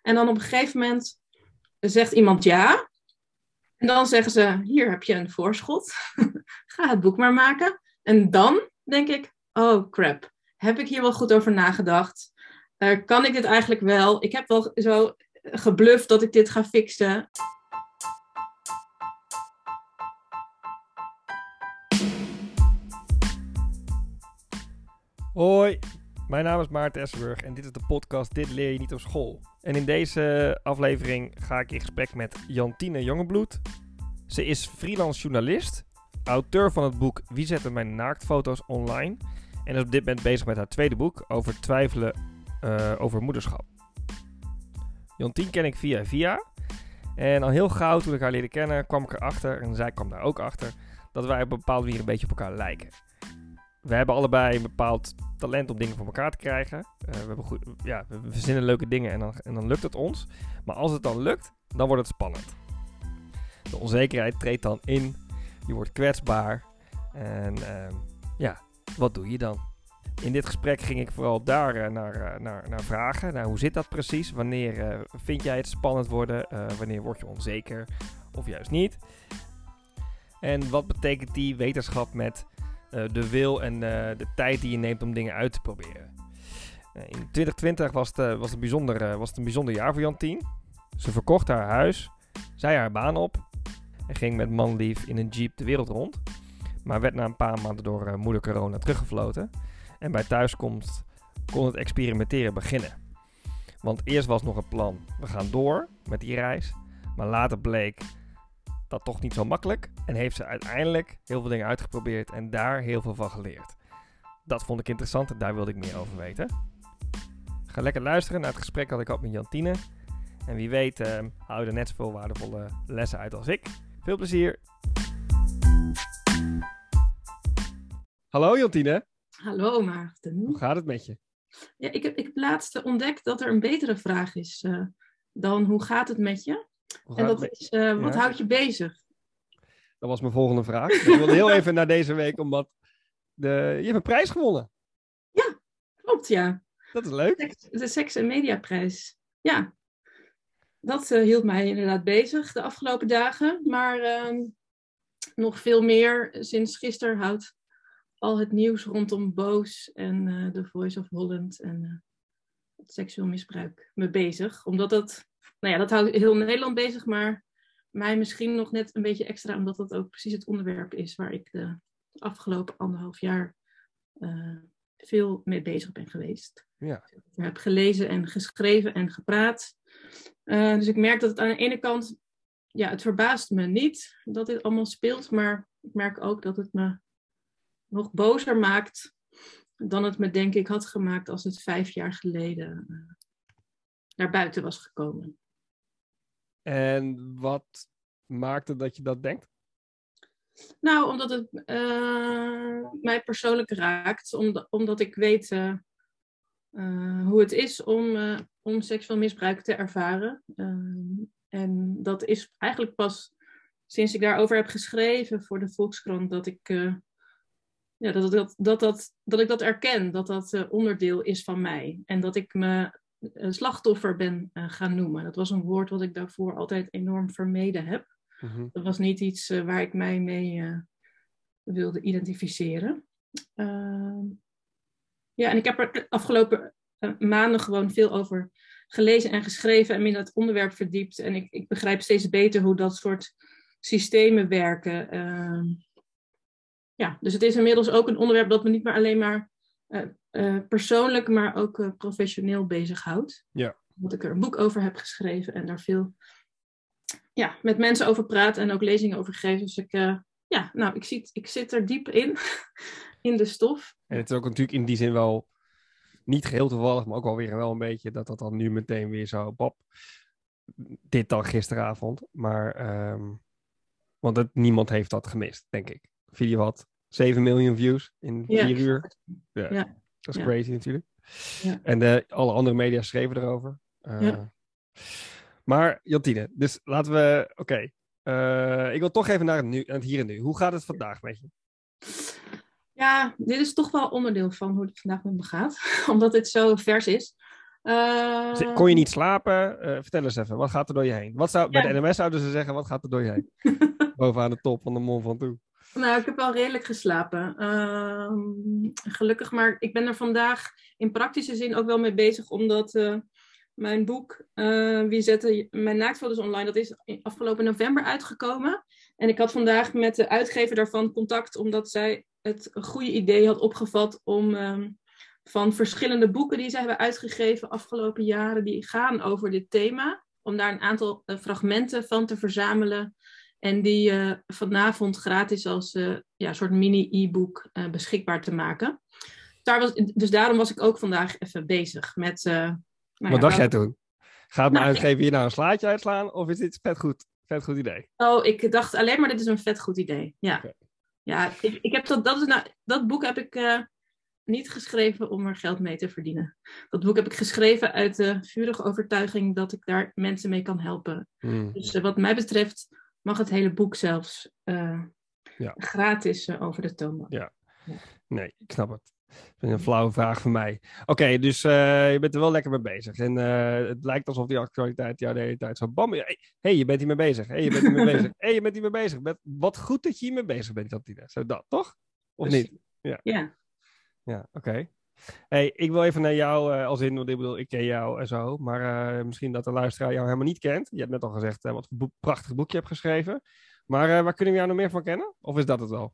En dan op een gegeven moment zegt iemand ja. En dan zeggen ze, hier heb je een voorschot. Ga het boek maar maken. En dan denk ik, oh crap. Heb ik hier wel goed over nagedacht? Kan ik dit eigenlijk wel? Ik heb wel zo gebluft dat ik dit ga fixen. Hoi, mijn naam is Maarten Essenburg en dit is de podcast Dit leer je niet op school. En in deze aflevering ga ik in gesprek met Jantine Jongebloed. Ze is freelance journalist, auteur van het boek Wie zette mijn naaktfoto's online en is op dit moment bezig met haar tweede boek over twijfelen over moederschap. Jantine ken ik via en al heel gauw toen ik haar leerde kennen kwam ik erachter, en zij kwam daar ook achter, dat wij op een bepaalde manier een beetje op elkaar lijken. We hebben allebei een bepaald talent om dingen voor elkaar te krijgen. We verzinnen leuke dingen en dan lukt het ons. Maar als het dan lukt, dan wordt het spannend. De onzekerheid treedt dan in. Je wordt kwetsbaar. En wat doe je dan? In dit gesprek ging ik vooral daar naar vragen. Nou, hoe zit dat precies? Wanneer vind jij het spannend worden? Wanneer word je onzeker? Of juist niet? En wat betekent die wetenschap met de wil en de tijd die je neemt om dingen uit te proberen? In 2020 was het een bijzonder jaar voor Jantine. Ze verkocht haar huis, zei haar baan op en ging met manlief in een jeep de wereld rond. Maar werd na een paar maanden door moeder corona teruggefloten. En bij thuiskomst kon het experimenteren beginnen. Want eerst was nog een plan, we gaan door met die reis. Maar later bleek dat toch niet zo makkelijk en heeft ze uiteindelijk heel veel dingen uitgeprobeerd en daar heel veel van geleerd. Dat vond ik interessant en daar wilde ik meer over weten. Ga lekker luisteren naar het gesprek dat ik had met Jantine. En wie weet haal je er net zoveel waardevolle lessen uit als ik. Veel plezier! Hallo Jantine. Hallo Maarten. Hoe gaat het met je? Ja, ik heb laatst ontdekt dat er een betere vraag is dan hoe gaat het met je? En dat is, wat houdt je bezig? Dat was mijn volgende vraag. Ik wilde heel even naar deze week, omdat je hebt een prijs gewonnen. Ja, klopt, ja. Dat is leuk. De Seks- en Mediaprijs. Ja, dat hield mij inderdaad bezig de afgelopen dagen. Maar nog veel meer. Sinds gisteren houdt al het nieuws rondom Boos en The Voice of Holland en het seksueel misbruik me bezig. Omdat dat houdt heel Nederland bezig, maar mij misschien nog net een beetje extra, omdat dat ook precies het onderwerp is waar ik de afgelopen 1,5 jaar veel mee bezig ben geweest. Ja. Ik heb gelezen en geschreven en gepraat. Dus ik merk dat het aan de ene kant, het verbaast me niet dat dit allemaal speelt, maar ik merk ook dat het me nog bozer maakt dan het me denk ik had gemaakt als het 5 jaar geleden naar buiten was gekomen. En wat maakte dat je dat denkt? Nou, omdat het mij persoonlijk raakt. Omdat ik weet hoe het is om seksueel misbruik te ervaren. En dat is eigenlijk pas sinds ik daarover heb geschreven voor de Volkskrant dat ik dat erken. Dat dat onderdeel is van mij. En dat ik me slachtoffer ben gaan noemen. Dat was een woord wat ik daarvoor altijd enorm vermeden heb. Mm-hmm. Dat was niet iets waar ik mij mee wilde identificeren. En ik heb er de afgelopen maanden gewoon veel over gelezen en geschreven en me in dat onderwerp verdiept. En ik begrijp steeds beter hoe dat soort systemen werken. Dus het is inmiddels ook een onderwerp dat me niet meer alleen maar persoonlijk, maar ook professioneel bezighoudt. Ja. Dat ik er een boek over heb geschreven en daar veel met mensen over praat en ook lezingen over geef. Dus ik zit er diep in de stof. En het is ook natuurlijk in die zin wel niet geheel toevallig, maar ook alweer wel een beetje dat dan nu meteen weer zo, dit dan gisteravond. Maar, want niemand heeft dat gemist, denk ik. Video had 7 miljoen views in 4 uur. Ja. Dat is crazy natuurlijk. Ja. En alle andere media schreven erover. Maar Jantine, dus laten we... ik wil toch even naar het hier en nu. Hoe gaat het vandaag met je? Ja, dit is toch wel onderdeel van hoe het vandaag met me gaat. Omdat het zo vers is. Kon je niet slapen? Vertel eens even, wat gaat er door je heen? Bij de Ja. NMS zouden ze zeggen, wat gaat er door je heen? Bovenaan de top van de Mont Ventoux. Nou, ik heb wel redelijk geslapen. Gelukkig, maar ik ben er vandaag in praktische zin ook wel mee bezig, omdat mijn boek Wie zette mijn naaktfoto's online, dat is afgelopen november uitgekomen. En ik had vandaag met de uitgever daarvan contact, omdat zij het een goede idee had opgevat om van verschillende boeken die zij hebben uitgegeven afgelopen jaren, die gaan over dit thema, om daar een aantal fragmenten van te verzamelen. En die vanavond gratis als soort mini-e-book beschikbaar te maken. Dus daarom was ik ook vandaag even bezig met... Wat dacht jij toen? Gaat mijn Nou, uitgever hier nou een slaatje uitslaan? Of is dit vet goed idee? ik dacht alleen maar dit is een vet goed idee. Ja, Okay. ja ik heb dat boek heb ik niet geschreven om er geld mee te verdienen. Dat boek heb ik geschreven uit de vurige overtuiging dat ik daar mensen mee kan helpen. Dus wat mij betreft mag het hele boek zelfs gratis over de toonbank. Ja. Nee, ik snap het. Dat is een flauwe vraag van mij. Oké, dus je bent er wel lekker mee bezig. En het lijkt alsof die actualiteit jou de hele tijd zo bam... Hey, je bent hiermee bezig. Hey, je bent hiermee bezig. Hey, je bent hiermee bezig. Wat goed dat je hiermee bezig bent, Jantine. Zo dat, toch? Of niet? Ja. Ja, oké. Hey, ik wil even naar jou als in, want ik bedoel, ik ken jou en zo. Maar misschien dat de luisteraar jou helemaal niet kent. Je hebt net al gezegd wat voor prachtig boekje je hebt geschreven. Maar waar kunnen we jou nog meer van kennen? Of is dat het wel?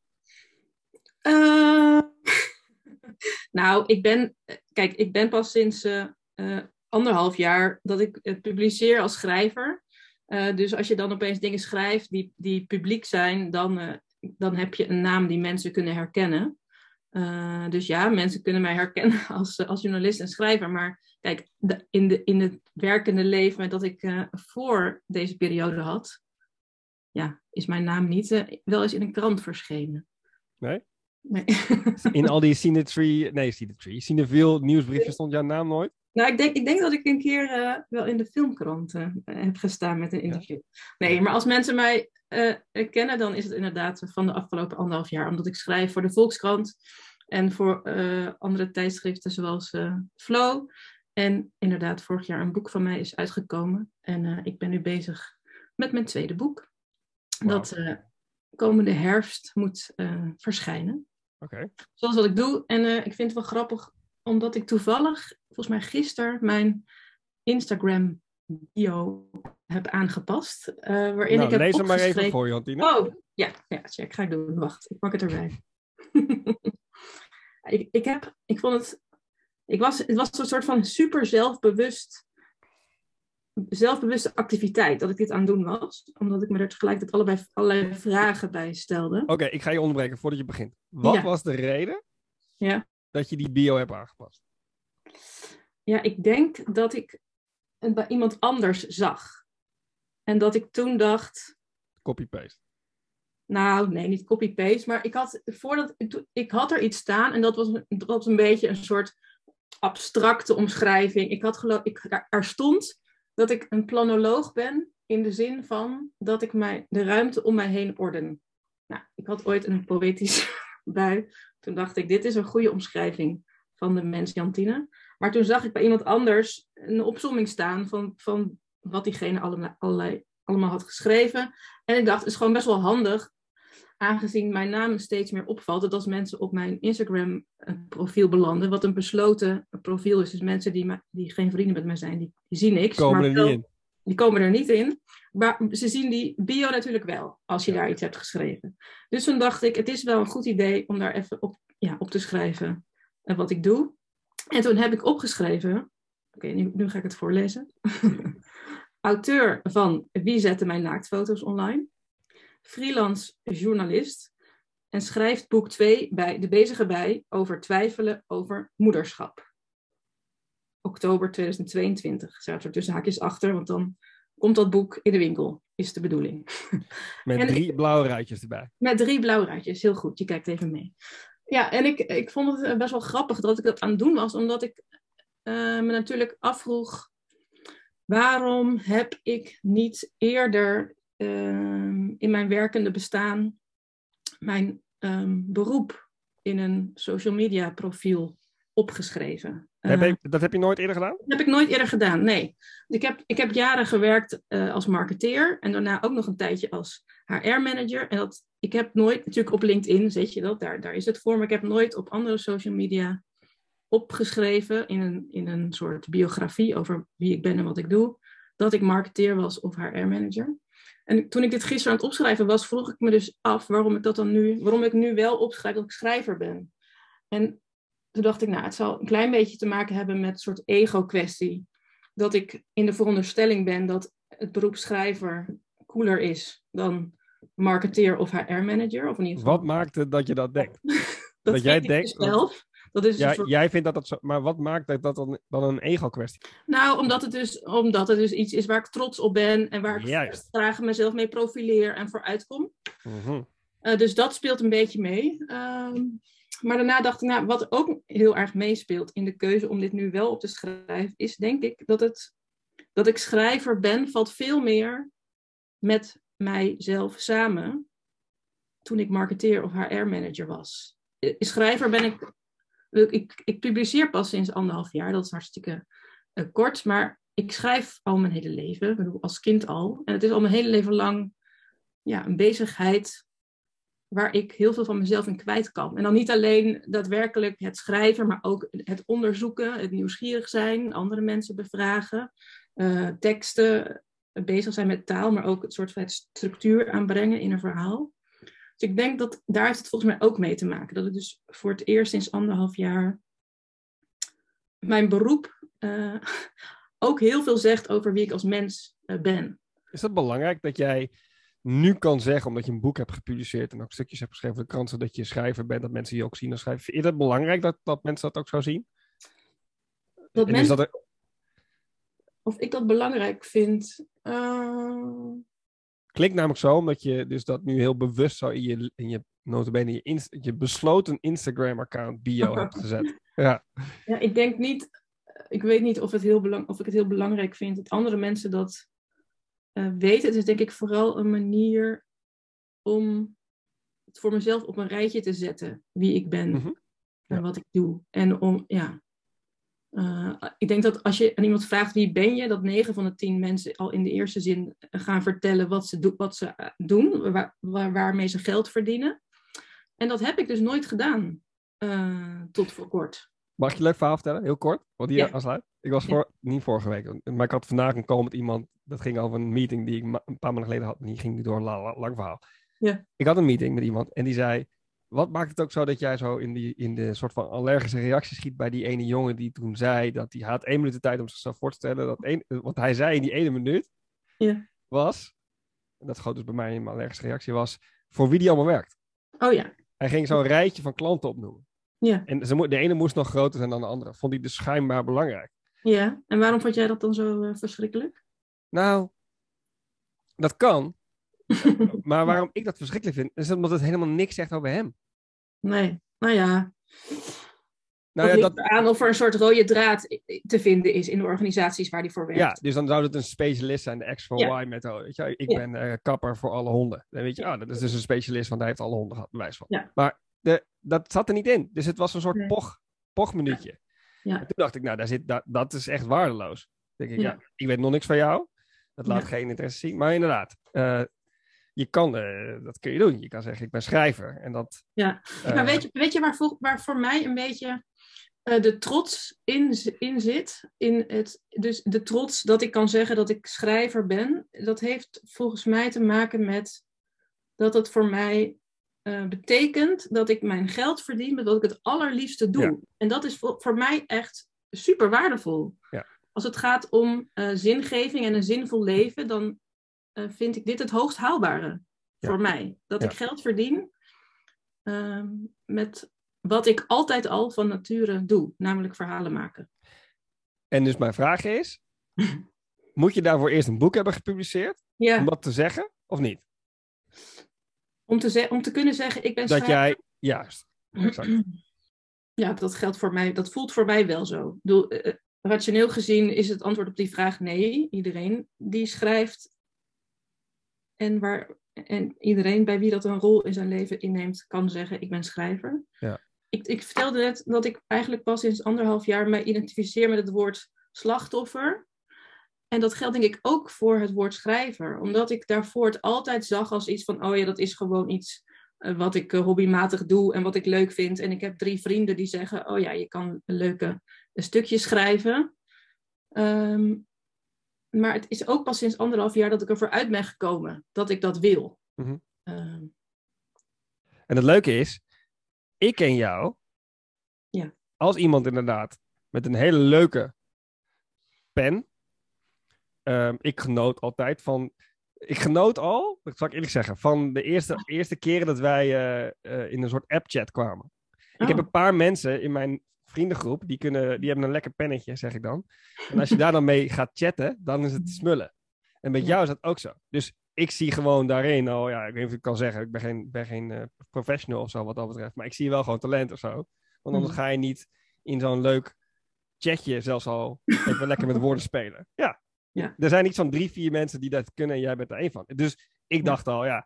Nou, ik ben pas sinds 1,5 jaar dat ik publiceer als schrijver. Dus als je dan opeens dingen schrijft die publiek zijn, dan heb je een naam die mensen kunnen herkennen. Dus ja, mensen kunnen mij herkennen als journalist en schrijver. Maar kijk, in het werkende leven dat ik voor deze periode had, is mijn naam niet wel eens in een krant verschenen. Nee? Nee. In al die Cineville nieuwsbriefjes stond jouw naam nooit? Nou, ik denk dat ik een keer wel in de filmkrant heb gestaan met een interview. Nee, maar als mensen mij kennen, dan is het inderdaad van de afgelopen 1,5 jaar. Omdat ik schrijf voor de Volkskrant en voor andere tijdschriften zoals Flow. En inderdaad, vorig jaar een boek van mij is uitgekomen. En ik ben nu bezig met mijn tweede boek. Wow. Dat komende herfst moet verschijnen. Okay. Zoals wat ik doe. En ik vind het wel grappig, omdat ik toevallig, volgens mij gisteren, mijn Instagram bio heb aangepast. Waarin ik heb lees hem maar opgeschreven... even voor je, Jantine. Oh, ja, check. Ga ik doen. Wacht, ik pak het erbij. Het was een soort van super zelfbewuste activiteit dat ik dit aan het doen was. Omdat ik me er tegelijkertijd allerlei vragen bij stelde. Oké, ik ga je onderbreken voordat je begint. Wat was de reden dat je die bio hebt aangepast? Ja, ik denk dat ik het bij iemand anders zag. En dat ik toen dacht... Copy-paste. Nou, nee, niet copy-paste. Maar ik had er iets staan en dat was een beetje een soort abstracte omschrijving. Er stond dat ik een planoloog ben in de zin van dat ik de ruimte om mij heen orden. Nou, ik had ooit een poëtische bui. Toen dacht ik, dit is een goede omschrijving van de mens Jantine. Maar toen zag ik bij iemand anders een opsomming staan van wat diegene allemaal had geschreven. En ik dacht, het is gewoon best wel handig, aangezien mijn naam steeds meer opvalt, dat als mensen op mijn Instagram profiel belanden, wat een besloten profiel is, dus mensen die geen vrienden met mij zijn, die zien niks. Die komen er niet in. Maar ze zien die bio natuurlijk wel, als je daar iets hebt geschreven. Dus toen dacht ik, het is wel een goed idee om daar even op te schrijven wat ik doe. En toen heb ik opgeschreven, oké, nu ga ik het voorlezen. Auteur van Wie zette mijn naaktfoto's online? Freelance journalist. En schrijft boek 2 bij De Bezige Bij over twijfelen over moederschap. Oktober 2022 staat er tussen haakjes achter, want dan komt dat boek in de winkel, is de bedoeling. Met 3 blauwe ruitjes erbij. Met 3 blauwe ruitjes, heel goed, je kijkt even mee. Ja, en ik vond het best wel grappig dat ik dat aan het doen was, omdat ik me natuurlijk afvroeg, waarom heb ik niet eerder in mijn werkende bestaan mijn beroep in een social media profiel opgeschreven? Dat heb je nooit eerder gedaan? Dat heb ik nooit eerder gedaan, nee. Ik heb jaren gewerkt als marketeer en daarna ook nog een tijdje als HR-manager. En ik heb nooit, natuurlijk op LinkedIn zet je dat, daar is het voor, maar ik heb nooit op andere social media opgeschreven in een soort biografie over wie ik ben en wat ik doe, dat ik marketeer was of HR-manager. En toen ik dit gisteren aan het opschrijven was, vroeg ik me dus af waarom ik nu wel opschrijf dat ik schrijver ben. En toen dacht ik, het zal een klein beetje te maken hebben met een soort ego-kwestie. Dat ik in de veronderstelling ben dat het beroep schrijver cooler is dan marketeer of HR-manager. Of in ieder geval. Wat maakt het dat je dat denkt? dat jij denkt zelf. Dat is jij vindt dat zo... Maar wat maakt dat dan een ego-kwestie? Nou, omdat het dus iets is waar ik trots op ben en waar ik graag mezelf mee profileer en voor uitkom. Mm-hmm. Dus dat speelt een beetje mee. Maar daarna dacht ik, wat ook heel erg meespeelt in de keuze om dit nu wel op te schrijven, is denk ik dat ik schrijver ben, valt veel meer met mijzelf samen toen ik marketeer of HR-manager was. Schrijver ben ik publiceer pas sinds 1,5 jaar, dat is hartstikke kort, maar ik schrijf al mijn hele leven, ik bedoel, als kind al. En het is al mijn hele leven lang een bezigheid waar ik heel veel van mezelf in kwijt kan. En dan niet alleen daadwerkelijk het schrijven, maar ook het onderzoeken, het nieuwsgierig zijn, andere mensen bevragen, teksten, bezig zijn met taal, maar ook het soort van structuur aanbrengen in een verhaal. Dus ik denk dat daar heeft het volgens mij ook mee te maken. Dat het dus voor het eerst sinds 1,5 jaar mijn beroep ook heel veel zegt over wie ik als mens ben. Is dat belangrijk dat jij nu kan zeggen, omdat je een boek hebt gepubliceerd en ook stukjes hebt geschreven voor de krant, zodat je schrijver bent, dat mensen je ook zien als schrijver? Is dat belangrijk dat mensen dat ook zo zien? Of ik dat belangrijk vind? Klinkt namelijk zo, omdat je dus dat nu heel bewust zo in je notabene je besloten Instagram-account bio hebt gezet. Ja, ik denk niet, ik weet niet of ik het heel belangrijk vind dat andere mensen dat weten. Het is denk ik vooral een manier om het voor mezelf op een rijtje te zetten, wie ik ben en wat ik doe. En ik denk dat als je aan iemand vraagt wie ben je, dat 9 van de 10 mensen al in de eerste zin gaan vertellen wat ze doen, waarmee ze geld verdienen. En dat heb ik dus nooit gedaan tot voor kort. Mag ik je een leuk verhaal vertellen? Heel kort, wat hier aansluit. Ik was niet vorige week, maar ik had vandaag een call met iemand, dat ging over een meeting die ik een paar maanden geleden had, en die ging door een lang verhaal. Ja. Ik had een meeting met iemand en die zei, wat maakt het ook zo dat jij zo in de soort van allergische reactie schiet bij die ene jongen die toen zei dat hij had 1 minuut de tijd om zichzelf voor te stellen. Wat hij zei in die 1 minuut was, en dat schoot dus bij mij in mijn allergische reactie, was voor wie die allemaal werkt. Oh ja. Hij ging zo'n rijtje van klanten opnoemen. Ja. En de ene moest nog groter zijn dan de andere. Vond hij dus schijnbaar belangrijk. Ja, en waarom vond jij dat dan zo verschrikkelijk? Nou, dat kan. Maar waarom ik dat verschrikkelijk vind, is omdat het helemaal niks zegt over hem. Nee, nou ja. Dat aan of er een soort rode draad te vinden is in de organisaties waar hij voor werkt. Ja, dus dan zou het een specialist zijn, de X van Y-methode. Weet je, ik ben kapper voor alle honden. Dan weet je, dat is dus een specialist, want hij heeft alle honden gehad, bewijs van. Ja. Maar dat zat er niet in. Dus het was een soort pochminuutje. Ja. En toen dacht ik, dat is echt waardeloos. Dan denk ik, ik weet nog niks van jou. Dat laat geen interesse zien. Maar inderdaad, dat kun je doen. Je kan zeggen, ik ben schrijver. En dat, maar weet je waar voor mij een beetje de trots in zit? Dus de trots dat ik kan zeggen dat ik schrijver ben. Dat heeft volgens mij te maken met dat het voor mij betekent dat ik mijn geld verdien met wat ik het allerliefste doe. Ja. En dat is voor mij echt super waardevol. Ja. Als het gaat om zingeving en een zinvol leven, dan vind ik dit het hoogst haalbare voor mij. Dat ik geld verdien met wat ik altijd al van nature doe, namelijk verhalen maken. En dus mijn vraag is, moet je daarvoor eerst een boek hebben gepubliceerd? Ja. Om dat te zeggen, of niet? Om te kunnen zeggen, ik ben schrijver. Dat jij, juist. Exact. Ja, dat geldt voor mij. Dat voelt voor mij wel zo. Ik bedoel, rationeel gezien is het antwoord op die vraag nee. Iedereen die schrijft en iedereen bij wie dat een rol in zijn leven inneemt, kan zeggen, ik ben schrijver. Ja. ik vertelde net dat ik eigenlijk pas sinds 1,5 jaar me identificeer met het woord slachtoffer. En dat geldt denk ik ook voor het woord schrijver. Omdat ik daarvoor het altijd zag als iets van, oh ja, dat is gewoon iets wat ik hobbymatig doe en wat ik leuk vind. En ik heb 3 vrienden die zeggen, oh ja, je kan een stukje schrijven. Maar het is ook pas sinds 1,5 jaar dat ik ervoor uit ben gekomen dat ik dat wil. Mm-hmm. En het leuke is, ik ken jou als iemand inderdaad met een hele leuke pen. Ik genoot altijd van... Ik genoot al, dat zal ik eerlijk zeggen, van de eerste keren dat wij in een soort app-chat kwamen. Ik heb een paar mensen in mijn vriendengroep, die hebben een lekker pennetje, zeg ik dan. En als je daar dan mee gaat chatten, dan is het smullen. En met jou is dat ook zo. Dus ik zie gewoon daarin, ik weet niet of ik kan zeggen, ik ben geen professional of zo wat dat betreft, maar ik zie wel gewoon talent of zo. Want anders ga je niet in zo'n leuk chatje zelfs al even lekker met woorden spelen. Ja. Er zijn iets van 3-4 mensen die dat kunnen en jij bent er één van. Dus ik dacht al,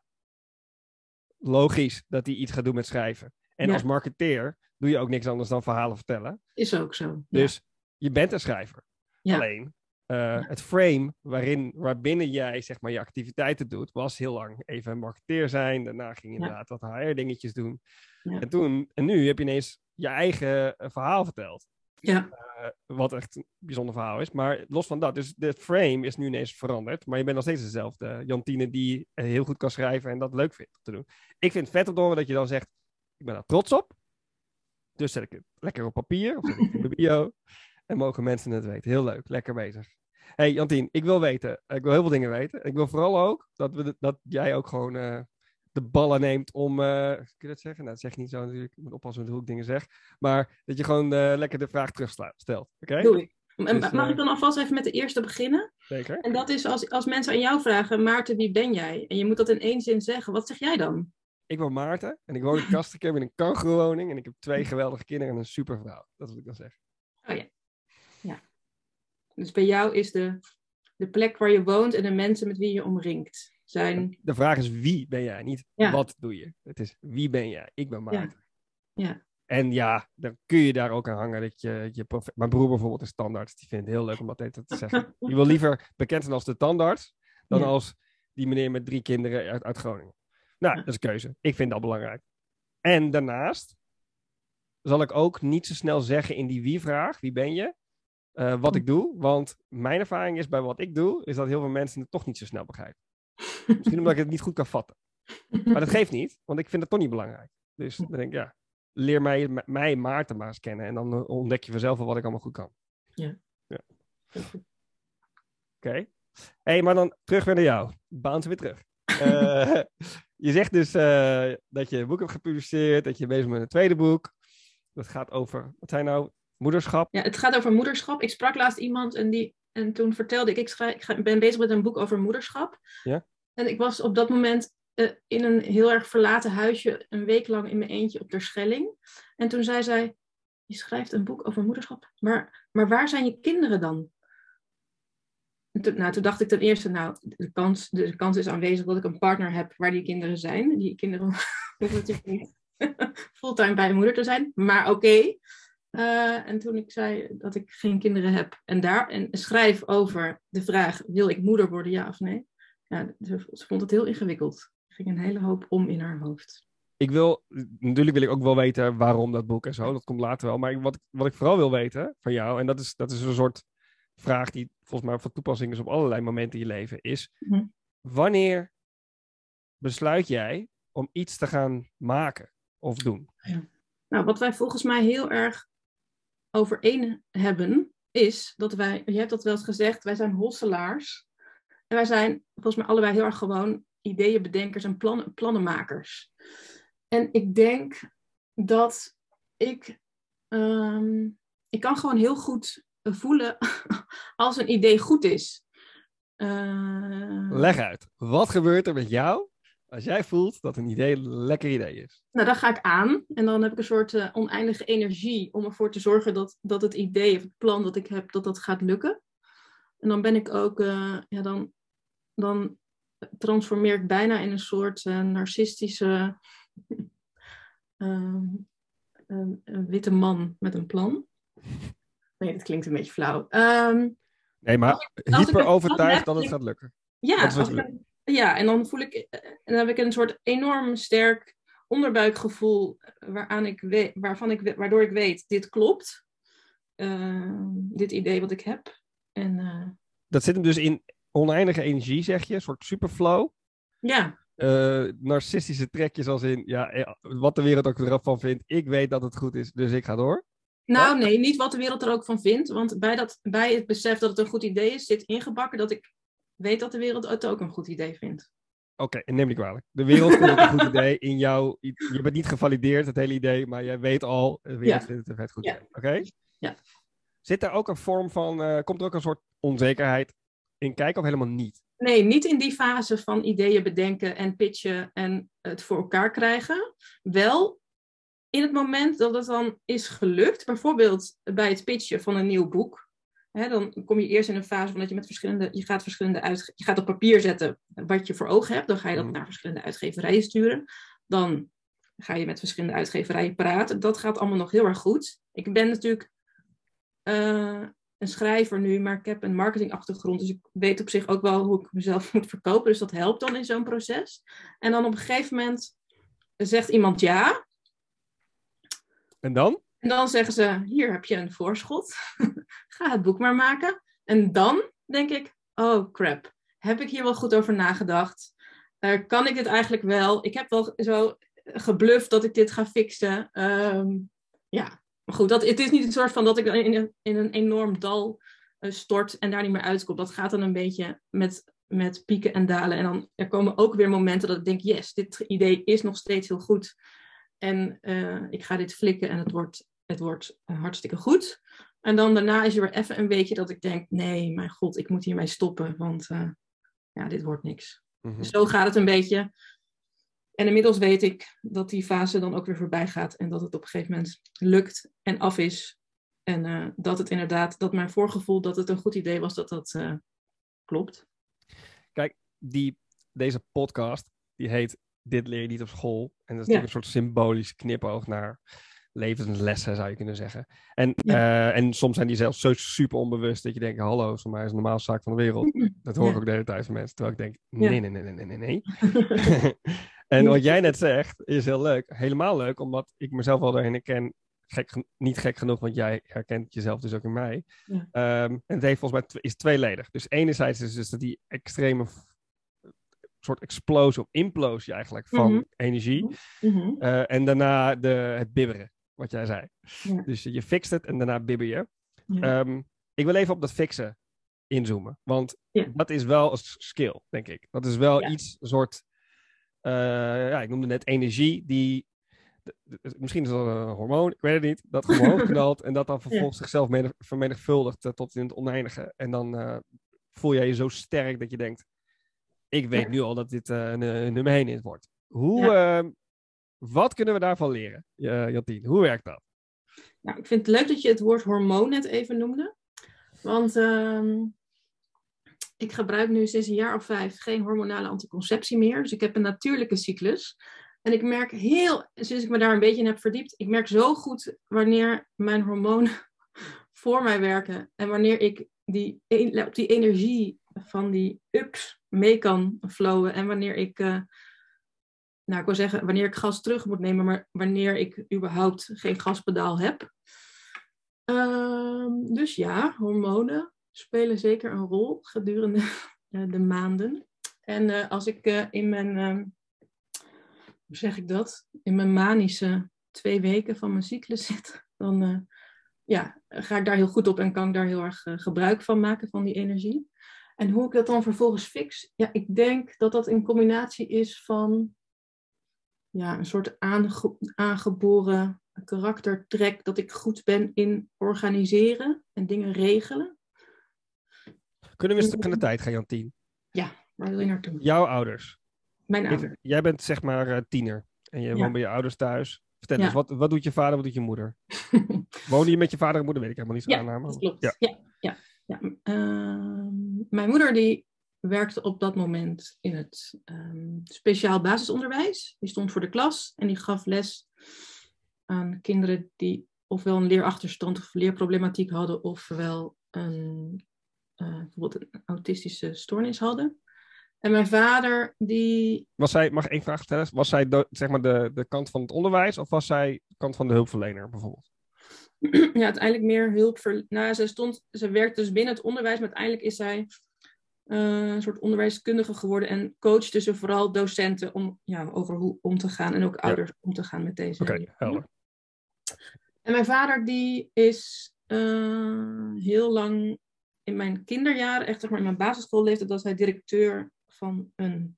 logisch dat hij iets gaat doen met schrijven. En als marketeer doe je ook niks anders dan verhalen vertellen. Is ook zo. Dus je bent een schrijver. Ja. Alleen, het frame waarbinnen jij zeg maar je activiteiten doet, was heel lang even een marketeer zijn. Daarna ging je inderdaad wat HR-dingetjes doen. Ja. En nu heb je ineens je eigen verhaal verteld. Ja. Wat echt een bijzonder verhaal is. Maar los van dat, dus de frame is nu ineens veranderd. Maar je bent nog steeds dezelfde Jantine die heel goed kan schrijven en dat leuk vindt om te doen. Ik vind het vet om te horen dat je dan zegt, ik ben daar trots op. Dus zet ik het lekker op papier of zet ik het in de bio. En mogen mensen het weten. Heel leuk, lekker bezig. Hey Jantien, ik wil heel veel dingen weten. Ik wil vooral ook dat jij ook gewoon de ballen neemt om, kun je dat zeggen? Nou, dat zeg je niet zo natuurlijk. Ik moet oppassen met hoe ik dingen zeg. Maar dat je gewoon lekker de vraag terugstelt. Okay? Doe ik. Dus, mag ik dan alvast even met de eerste beginnen? Zeker. En dat is als mensen aan jou vragen, Maarten, wie ben jij? En je moet dat in 1 zin zeggen. Wat zeg jij dan? Ik ben Maarten en ik woon in Kastrikum in een kangoerowoning. En ik heb 2 geweldige kinderen en een supervrouw. Dat wil ik dan zeggen. Oh ja. Dus bij jou is de plek waar je woont en de mensen met wie je omringt zijn... De vraag is wie ben jij, niet wat doe je. Het is wie ben jij? Ik ben Maarten. Ja. En dan kun je daar ook aan hangen dat mijn broer bijvoorbeeld is tandarts. Die vindt het heel leuk om dat even te zeggen. Die wil liever bekend zijn als de tandarts dan als die meneer met 3 kinderen uit Groningen. Nou, dat is een keuze. Ik vind dat belangrijk. En daarnaast zal ik ook niet zo snel zeggen in die wie-vraag, wie ben je, wat ik doe. Want mijn ervaring is bij wat ik doe, is dat heel veel mensen het toch niet zo snel begrijpen. Misschien omdat ik het niet goed kan vatten. Maar dat geeft niet, want ik vind het toch niet belangrijk. Dus dan denk ik, leer mij Maarten maar eens kennen. En dan ontdek je vanzelf wel wat ik allemaal goed kan. Ja. Oké. Hey, maar dan terug weer naar jou. Bounce weer terug. Je zegt dus dat je een boek hebt gepubliceerd, dat je bezig bent met een tweede boek. Dat gaat over, wat zijn nou, moederschap? Ja, het gaat over moederschap. Ik sprak laatst iemand en toen vertelde ik ben bezig met een boek over moederschap. Ja? En ik was op dat moment in een heel erg verlaten huisje een week lang in mijn eentje op Terschelling. En toen zei zij, je schrijft een boek over moederschap, maar waar zijn je kinderen dan? Toen dacht ik ten eerste, de kans is aanwezig dat ik een partner heb waar die kinderen zijn. Die kinderen hoeven natuurlijk niet fulltime bij de moeder te zijn, maar oké. En toen ik zei dat ik geen kinderen heb en schrijf over de vraag, wil ik moeder worden, ja of nee? Ja, ze vond het heel ingewikkeld. Er ging een hele hoop om in haar hoofd. Natuurlijk wil ik ook wel weten waarom dat boek en zo, dat komt later wel. Maar wat ik vooral wil weten van jou, en dat is een soort vraag die volgens mij van toepassing is op allerlei momenten in je leven, is wanneer besluit jij om iets te gaan maken of doen? Ja. Nou, wat wij volgens mij heel erg overeen hebben, is dat je hebt dat wel eens gezegd, wij zijn hosselaars. En wij zijn volgens mij allebei heel erg gewoon ideeënbedenkers en plannenmakers. En ik denk dat ik kan gewoon heel goed voelen als een idee goed is. Leg uit. Wat gebeurt er met jou als jij voelt dat een idee een lekker idee is? Nou, dan ga ik aan. En dan heb ik een soort oneindige energie om ervoor te zorgen dat het idee of het plan dat ik heb, dat gaat lukken. En dan ben ik ook, dan transformeer ik bijna in een soort narcistische een witte man met een plan. Nee, dat klinkt een beetje flauw. Nee, maar als ik hyper een plan overtuigd heb, dat het gaat lukken. ja, Dat is wat je bedoelt. en dan voel ik, en dan heb ik een soort enorm sterk onderbuikgevoel waardoor ik weet, dit klopt. Dit idee wat ik heb. En Dat zit hem dus in oneindige energie, zeg je. Een soort superflow. ja, Narcistische trekjes als in, wat de wereld ook ervan vindt. Ik weet dat het goed is, dus ik ga door. nou nee, niet wat de wereld er ook van vindt. Want bij het besef dat het een goed idee is, zit ingebakken dat ik weet dat de wereld het ook een goed idee vindt. Oké, en neem niet kwalijk. De wereld vindt het een goed idee. Je bent niet gevalideerd, het hele idee, maar jij weet al, de wereld vindt het een vet goed idee. Oké? Ja. Zit daar ook een vorm van, komt er ook een soort onzekerheid in kijken of helemaal niet? Nee, niet in die fase van ideeën bedenken en pitchen en het voor elkaar krijgen. Wel in het moment dat het dan is gelukt, bijvoorbeeld bij het pitchen van een nieuw boek. Dan kom je eerst in een fase van dat je gaat op papier zetten wat je voor ogen hebt. Dan ga je dat naar verschillende uitgeverijen sturen. Dan ga je met verschillende uitgeverijen praten. Dat gaat allemaal nog heel erg goed. Ik ben natuurlijk een schrijver nu, maar ik heb een marketingachtergrond. Dus ik weet op zich ook wel hoe ik mezelf moet verkopen. Dus dat helpt dan in zo'n proces. En dan op een gegeven moment zegt iemand ja. En dan? En dan zeggen ze, hier heb je een voorschot. Ga het boek maar maken. En dan denk ik, oh crap. Heb ik hier wel goed over nagedacht? Kan ik dit eigenlijk wel? Ik heb wel zo gebluft dat ik dit ga fixen. Ja, maar goed. Het is niet een soort van dat ik in een enorm dal stort en daar niet meer uitkom. Dat gaat dan een beetje met pieken en dalen. En dan er komen ook weer momenten dat ik denk, yes, dit idee is nog steeds heel goed. En ik ga dit flikken en het wordt hartstikke goed. En dan daarna is er weer even een weekje dat ik denk, nee, mijn god, ik moet hiermee stoppen, want dit wordt niks. Mm-hmm. Dus zo gaat het een beetje. En inmiddels weet ik dat die fase dan ook weer voorbij gaat en dat het op een gegeven moment lukt en af is. En dat het inderdaad, dat mijn voorgevoel dat het een goed idee was, dat klopt. Kijk, deze podcast, die heet Dit leer je niet op school. En dat is natuurlijk een soort symbolische knipoog naar levenslessen, zou je kunnen zeggen. En soms zijn die zelfs zo super onbewust dat je denkt, hallo, voor mij is het de normaalste zaak van de wereld. Dat hoor ik ook de hele tijd van mensen. Terwijl ik denk, nee. En wat jij net zegt, is heel leuk. Helemaal leuk, omdat ik mezelf wel daarin herken. Niet gek genoeg, want jij herkent jezelf dus ook in mij. Ja. En het heeft volgens mij is tweeledig. Dus enerzijds is dus dat die extreme soort explosie of implosie eigenlijk van energie. Mm-hmm. En daarna het bibberen, wat jij zei. Ja. Dus je fixt het en daarna bibber je. Ja. Ik wil even op dat fixen inzoomen. Want dat is wel een skill, denk ik. Dat is wel iets, een soort... ik noemde net energie die... Misschien is dat een hormoon, ik weet het niet. Dat gewoon knalt en dat dan vervolgens zichzelf vermenigvuldigt tot in het oneindige. En dan voel jij je zo sterk dat je denkt... Ik weet nu al dat dit nummer 1 is wordt. Wat kunnen we daarvan leren, Jantien? Hoe werkt dat? Nou, ik vind het leuk dat je het woord hormoon net even noemde. Want ik gebruik nu sinds een jaar of 5 geen hormonale anticonceptie meer. Dus ik heb een natuurlijke cyclus. En ik merk sinds ik me daar een beetje in heb verdiept, ik merk zo goed wanneer mijn hormonen voor mij werken. En wanneer ik op die energie van die ups mee kan flowen. En wanneer ik, ik wil zeggen, wanneer ik gas terug moet nemen, maar wanneer ik überhaupt geen gaspedaal heb. Dus ja, hormonen spelen zeker een rol gedurende de maanden. En als ik in mijn, hoe zeg ik dat? In mijn manische 2 weken van mijn cyclus zit, dan ga ik daar heel goed op en kan ik daar heel erg gebruik van maken, van die energie. En hoe ik dat dan vervolgens fix? Ja, ik denk dat dat in combinatie is van een soort aangeboren karaktertrek dat ik goed ben in organiseren en dingen regelen. Kunnen we een stuk van de tijd gaan, Jantien? Ja, waar wil je naartoe? Jouw ouders. Mijn ouders. Jij bent zeg maar tiener en je woont bij je ouders thuis. Vertel eens, wat doet je vader, wat doet je moeder? Woonde je met je vader en moeder? Weet ik helemaal niet zo aan. Dat klopt. Ja. Mijn moeder die werkte op dat moment in het speciaal basisonderwijs. Die stond voor de klas en die gaf les aan kinderen die ofwel een leerachterstand of leerproblematiek hadden, ofwel bijvoorbeeld een autistische stoornis hadden. En mijn vader, die... Mag ik één vraag stellen? Was zij zeg maar de kant van het onderwijs of was zij de kant van de hulpverlener bijvoorbeeld? Ja, uiteindelijk meer Nou, ze werkte dus binnen het onderwijs, maar uiteindelijk is zij een soort onderwijskundige geworden en coachte ze vooral docenten over hoe om te gaan en ook ouders om te gaan met deze. Oké, helder. En mijn vader, die is heel lang in mijn kinderjaren, echt zeg maar in mijn basisschoolleeftijd, was hij directeur van een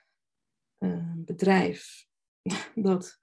bedrijf dat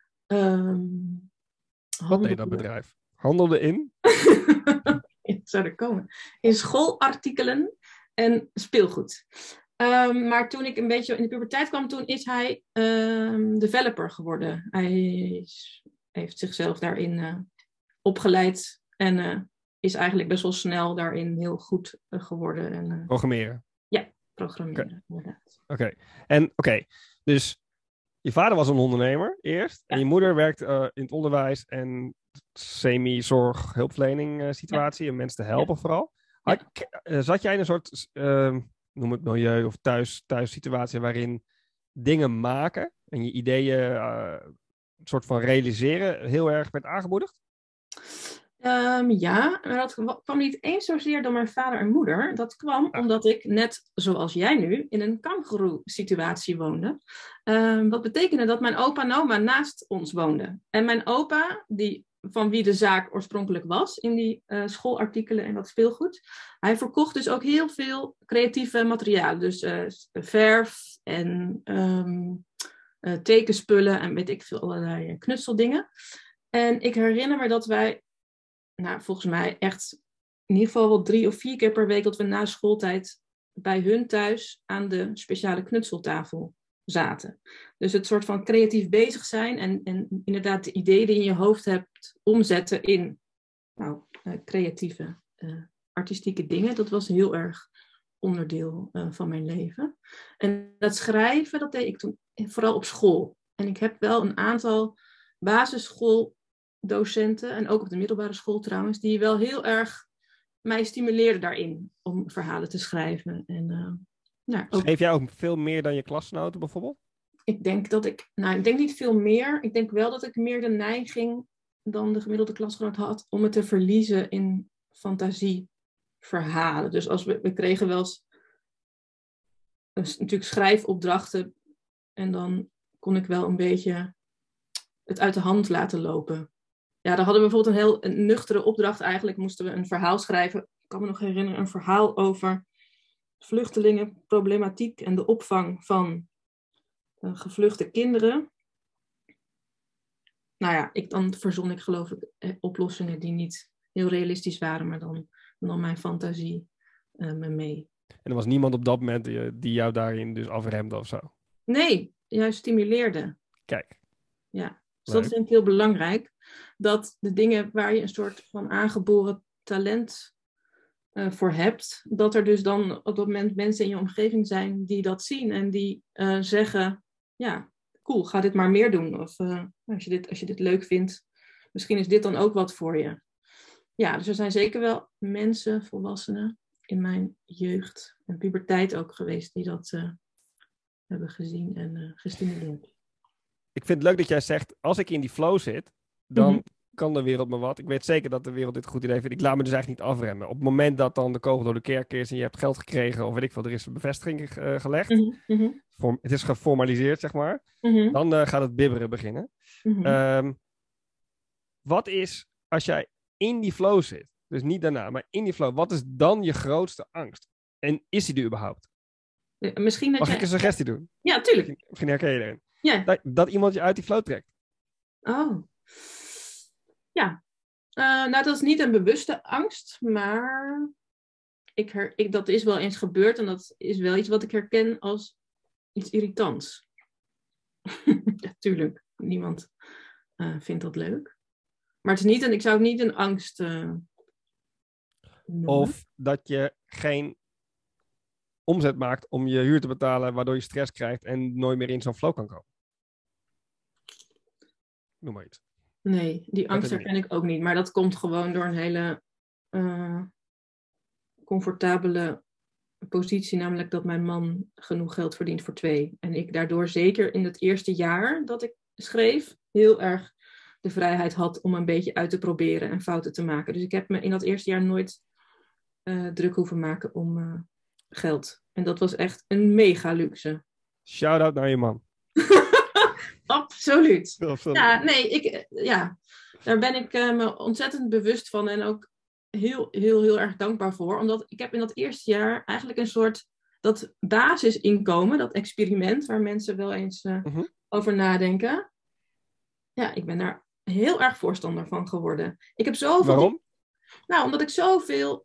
Wat deed dat bedrijf? Handelde in? Ik zou er komen. In schoolartikelen en speelgoed. Maar toen ik een beetje in de puberteit kwam, toen is hij developer geworden. Hij heeft zichzelf daarin opgeleid en is eigenlijk best wel snel daarin heel goed geworden. En, Programmeren? Ja, programmeren, inderdaad. Oké. Dus je vader was een ondernemer eerst. Ja. En je moeder werkt in het onderwijs en semi-zorg, hulpverlening situatie. En mensen te helpen vooral. Zat jij in een soort, noem het milieu of thuis situatie waarin dingen maken en je ideeën een soort van realiseren heel erg werd aangemoedigd? Ja, maar dat kwam niet eens zozeer door mijn vader en moeder. Dat kwam omdat ik, net zoals jij nu, in een kangoeroe-situatie woonde. Wat betekende dat mijn opa en oma naast ons woonden. En mijn opa, van wie de zaak oorspronkelijk was, in die schoolartikelen en dat speelgoed, hij verkocht dus ook heel veel creatieve materialen. Dus verf en tekenspullen en weet ik veel, allerlei knutseldingen. En ik herinner me dat wij, volgens mij echt in ieder geval wel 3 of 4 keer per week dat we na schooltijd bij hun thuis aan de speciale knutseltafel zaten. Dus het soort van creatief bezig zijn en inderdaad de ideeën die je in je hoofd hebt omzetten in creatieve, artistieke dingen. Dat was heel erg onderdeel van mijn leven. En dat schrijven, dat deed ik toen vooral op school. En ik heb wel een aantal basisschooldocenten en ook op de middelbare school trouwens, die wel heel erg mij stimuleerden daarin om verhalen te schrijven. En, Schreef jij ook veel meer dan je klasgenoten bijvoorbeeld? Ik denk niet veel meer. Ik denk wel dat ik meer de neiging dan de gemiddelde klasgenoot had om het te verliezen in fantasieverhalen. Dus als we kregen wel eens natuurlijk schrijfopdrachten en dan kon ik wel een beetje het uit de hand laten lopen. Ja, dan hadden we bijvoorbeeld een nuchtere opdracht eigenlijk. Moesten we een verhaal schrijven. Ik kan me nog herinneren, een verhaal over vluchtelingenproblematiek en de opvang van gevluchte kinderen. Dan verzon ik geloof ik oplossingen die niet heel realistisch waren, maar dan mijn fantasie me mee. En er was niemand op dat moment die jou daarin dus afremde of zo? Nee, juist stimuleerde. Kijk. Ja, dus dat vind ik heel belangrijk. Dat de dingen waar je een soort van aangeboren talent voor hebt, dat er dus dan op dat moment mensen in je omgeving zijn die dat zien en die zeggen, ja, cool, ga dit maar meer doen. Of als je dit leuk vindt, misschien is dit dan ook wat voor je. Ja, dus er zijn zeker wel mensen, volwassenen, in mijn jeugd en puberteit ook geweest die dat hebben gezien en gestimuleerd. Ik vind het leuk dat jij zegt, als ik in die flow zit, dan kan de wereld me wat. Ik weet zeker dat de wereld dit een goed idee vindt. Ik laat me dus eigenlijk niet afremmen. Op het moment dat dan de kogel door de kerk is en je hebt geld gekregen, of weet ik veel, er is een bevestiging gelegd. Het is geformaliseerd, zeg maar. Dan gaat het bibberen beginnen. Wat is, als jij in die flow zit, dus niet daarna, maar in die flow, wat is dan je grootste angst? En is die er überhaupt? Misschien Mag ik een suggestie doen? Ja, tuurlijk. Misschien herken je erin. Ja. Dat iemand je uit die flow trekt. Oh. Ja. Dat is niet een bewuste angst, maar dat is wel eens gebeurd en dat is wel iets wat ik herken als iets irritants. Natuurlijk, niemand vindt dat leuk. Maar het is niet ik zou het niet een angst noemen. Of dat je geen omzet maakt om je huur te betalen, waardoor je stress krijgt en nooit meer in zo'n flow kan komen. Noem maar iets. Nee, die angst heb je herken ik ook niet. Maar dat komt gewoon door een hele comfortabele positie. Namelijk dat mijn man genoeg geld verdient voor 2. En ik daardoor zeker in het eerste jaar dat ik schreef, heel erg de vrijheid had om een beetje uit te proberen en fouten te maken. Dus ik heb me in dat eerste jaar nooit druk hoeven maken om geld. En dat was echt een mega luxe. Shout-out naar je man. Absoluut. Absoluut. Ja, nee, daar ben ik me ontzettend bewust van en ook heel, heel, heel erg dankbaar voor. Omdat ik heb in dat eerste jaar eigenlijk een soort dat basisinkomen, dat experiment waar mensen wel eens over nadenken. Ja, ik ben daar heel erg voorstander van geworden. Ik heb zoveel. Waarom? Nou, omdat ik zoveel.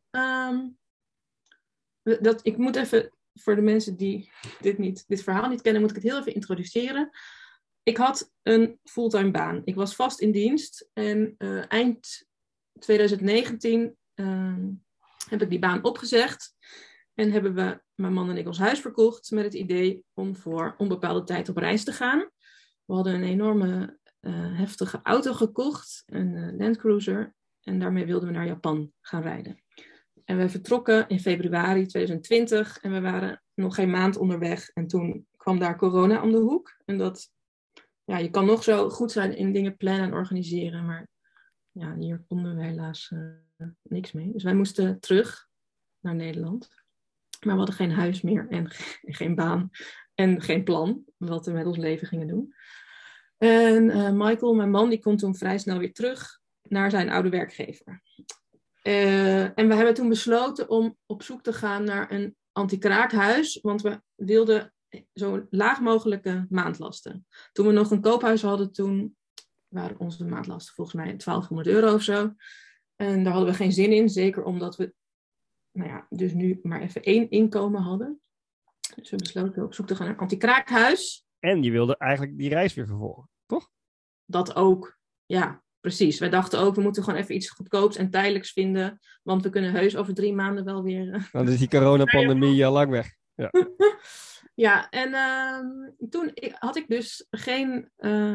Ik moet even, voor de mensen die dit verhaal niet kennen, moet ik het heel even introduceren. Ik had een fulltime baan. Ik was vast in dienst. En eind 2019 heb ik die baan opgezegd. En hebben mijn man en ik, ons huis verkocht met het idee om voor onbepaalde tijd op reis te gaan. We hadden een enorme heftige auto gekocht, een Land Cruiser. En daarmee wilden we naar Japan gaan rijden. En we vertrokken in februari 2020 en we waren nog geen maand onderweg. En toen kwam daar corona om de hoek. En je kan nog zo goed zijn in dingen plannen en organiseren, maar ja, hier konden we helaas niks mee. Dus wij moesten terug naar Nederland. Maar we hadden geen huis meer en geen baan en geen plan wat we met ons leven gingen doen. En Michael, mijn man, die kon toen vrij snel weer terug naar zijn oude werkgever. En we hebben toen besloten om op zoek te gaan naar een anti-kraakhuis, want we wilden zo laag mogelijke maandlasten. Toen we nog een koophuis hadden, toen waren onze maandlasten volgens mij €1200 of zo. En daar hadden we geen zin in, zeker omdat we dus nu maar even 1 inkomen hadden. Dus we besloten op zoek te gaan naar een anti-kraakhuis. En je wilde eigenlijk die reis weer vervolgen, toch? Dat ook, ja, precies. Wij dachten ook, we moeten gewoon even iets goedkoops en tijdelijks vinden, want we kunnen heus over 3 maanden wel weer. Dan is die coronapandemie al lang weg. Ja. Ja, en toen had ik dus geen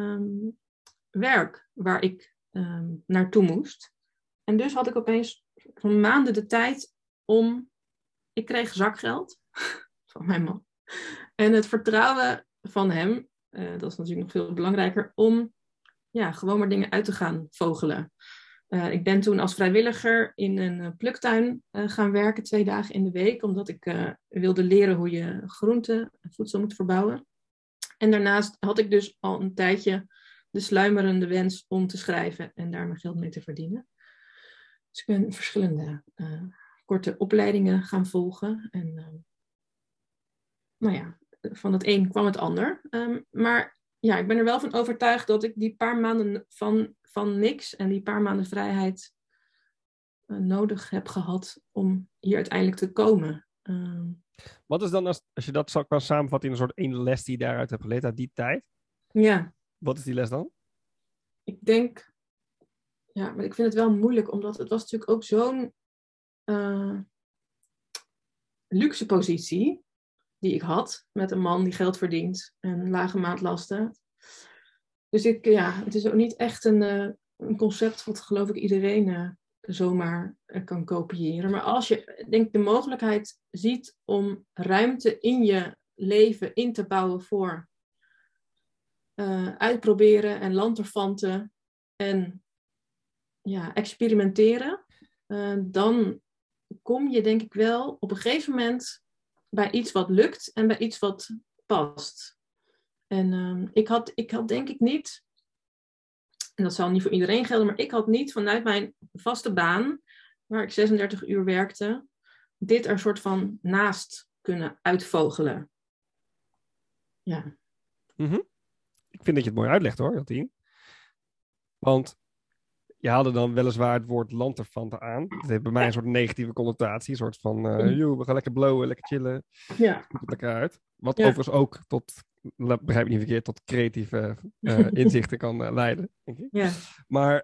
werk waar ik naartoe moest. En dus had ik opeens van maanden de tijd om. Ik kreeg zakgeld van mijn man. En het vertrouwen van hem, dat is natuurlijk nog veel belangrijker, om gewoon maar dingen uit te gaan vogelen. Ik ben toen als vrijwilliger in een pluktuin gaan werken 2 dagen in de week, omdat ik wilde leren hoe je groenten en voedsel moet verbouwen. En daarnaast had ik dus al een tijdje de sluimerende wens om te schrijven en daar mijn geld mee te verdienen. Dus ik ben verschillende korte opleidingen gaan volgen. En van het een kwam het ander. Maar ja, ik ben er wel van overtuigd dat ik die paar maanden van niks en die paar maanden vrijheid nodig heb gehad om hier uiteindelijk te komen. Wat is dan, als je dat zou kan samenvatten in een soort één les die je daaruit hebt geleerd uit die tijd? Ja. Wat is die les dan? Ik denk, maar ik vind het wel moeilijk, omdat het was natuurlijk ook zo'n luxe positie die ik had met een man die geld verdient en lage maandlasten. Dus het is ook niet echt een concept wat geloof ik iedereen zomaar kan kopiëren. Maar als je denk de mogelijkheid ziet om ruimte in je leven in te bouwen voor uitproberen en lanterfanten en experimenteren, dan kom je denk ik wel op een gegeven moment bij iets wat lukt en bij iets wat past. En ik had denk ik niet, en dat zal niet voor iedereen gelden, maar ik had niet vanuit mijn vaste baan, waar ik 36 uur werkte, dit er soort van naast kunnen uitvogelen. Ja. Mm-hmm. Ik vind dat je het mooi uitlegt hoor, Jantien. Want je haalde dan weliswaar het woord lanterfanten aan. Dat heeft bij mij een soort negatieve connotatie. Een soort van, we gaan lekker blowen, lekker chillen. Ja. Komt het lekker uit. Wat overigens ook begrijp ik niet verkeerd, tot creatieve inzichten kan leiden. Denk ik. Ja. Maar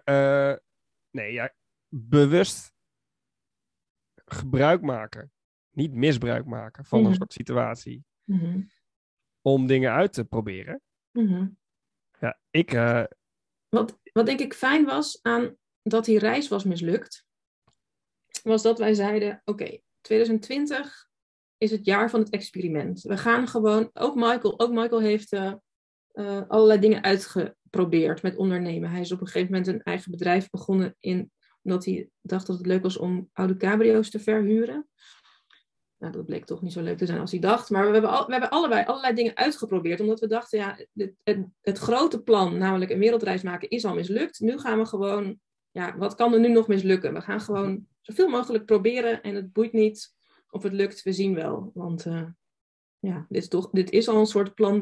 bewust gebruik maken. Niet misbruik maken van een soort situatie. Mm-hmm. Om dingen uit te proberen. Mm-hmm. Ja, ik wat denk ik fijn was aan dat die reis was mislukt, was dat wij zeiden, oké, 2020 is het jaar van het experiment. We gaan gewoon, ook Michael heeft allerlei dingen uitgeprobeerd met ondernemen. Hij is op een gegeven moment een eigen bedrijf begonnen omdat hij dacht dat het leuk was om oude cabrio's te verhuren. Nou, dat bleek toch niet zo leuk te zijn als hij dacht. Maar we hebben allebei allerlei dingen uitgeprobeerd. Omdat we dachten, ja, het grote plan, namelijk een wereldreis maken, is al mislukt. Nu gaan we gewoon, ja, wat kan er nu nog mislukken? We gaan gewoon zoveel mogelijk proberen. En het boeit niet of het lukt, we zien wel. Want ja, dit is al een soort plan B.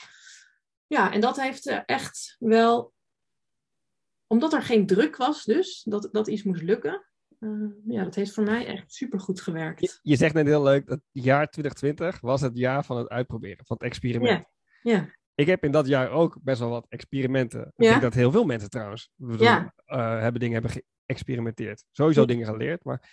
Ja, en dat heeft echt wel, omdat er geen druk was dus, dat iets moest lukken. Ja, dat heeft voor mij echt supergoed gewerkt. Je zegt net heel leuk, dat jaar 2020 was het jaar van het uitproberen, van het experiment. Ja. Ik heb in dat jaar ook best wel wat experimenten. Ik Ja. denk dat heel veel mensen trouwens hebben geëxperimenteerd. Sowieso dingen geleerd, maar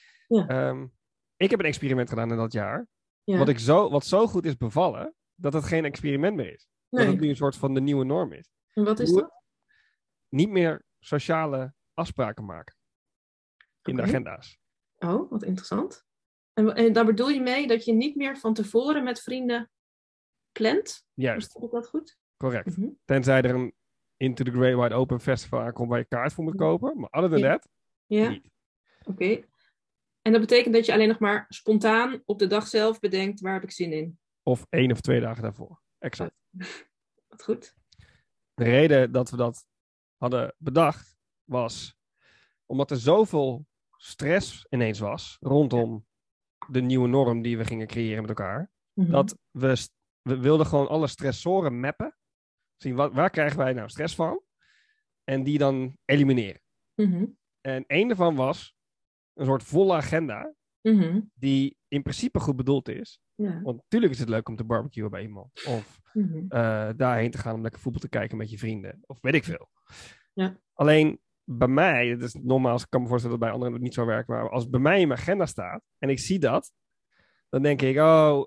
ik heb een experiment gedaan in dat jaar. Ja. Wat zo goed is bevallen, dat het geen experiment meer is. Nee. Dat het nu een soort van de nieuwe norm is. En wat is dat? Niet meer sociale afspraken maken. In de agenda's. Oh, wat interessant. En daar bedoel je mee dat je niet meer van tevoren met vrienden plant? Juist. Is dat goed? Correct. Mm-hmm. Tenzij er een Into the Great Wide Open Festival aankomt waar je kaart voor moet kopen. Maar other than that, niet. Oké. En dat betekent dat je alleen nog maar spontaan op de dag zelf bedenkt, waar heb ik zin in? Of 1 of 2 dagen daarvoor. Exact. Wat goed. De reden dat we dat hadden bedacht was omdat er zoveel stress ineens was rondom de nieuwe norm die we gingen creëren met elkaar. Mm-hmm. Dat we wilden gewoon alle stressoren mappen. Zien waar krijgen wij nou stress van? En die dan elimineren. Mm-hmm. En één daarvan was een soort volle agenda. Mm-hmm. Die in principe goed bedoeld is. Ja. Want natuurlijk is het leuk om te barbecuen bij iemand. Of daarheen te gaan om lekker voetbal te kijken met je vrienden. Of weet ik veel. Ja. Alleen bij mij, het is normaal, ik kan me voorstellen dat bij anderen het niet zo werkt, maar als het bij mij in mijn agenda staat en ik zie dat, dan denk ik,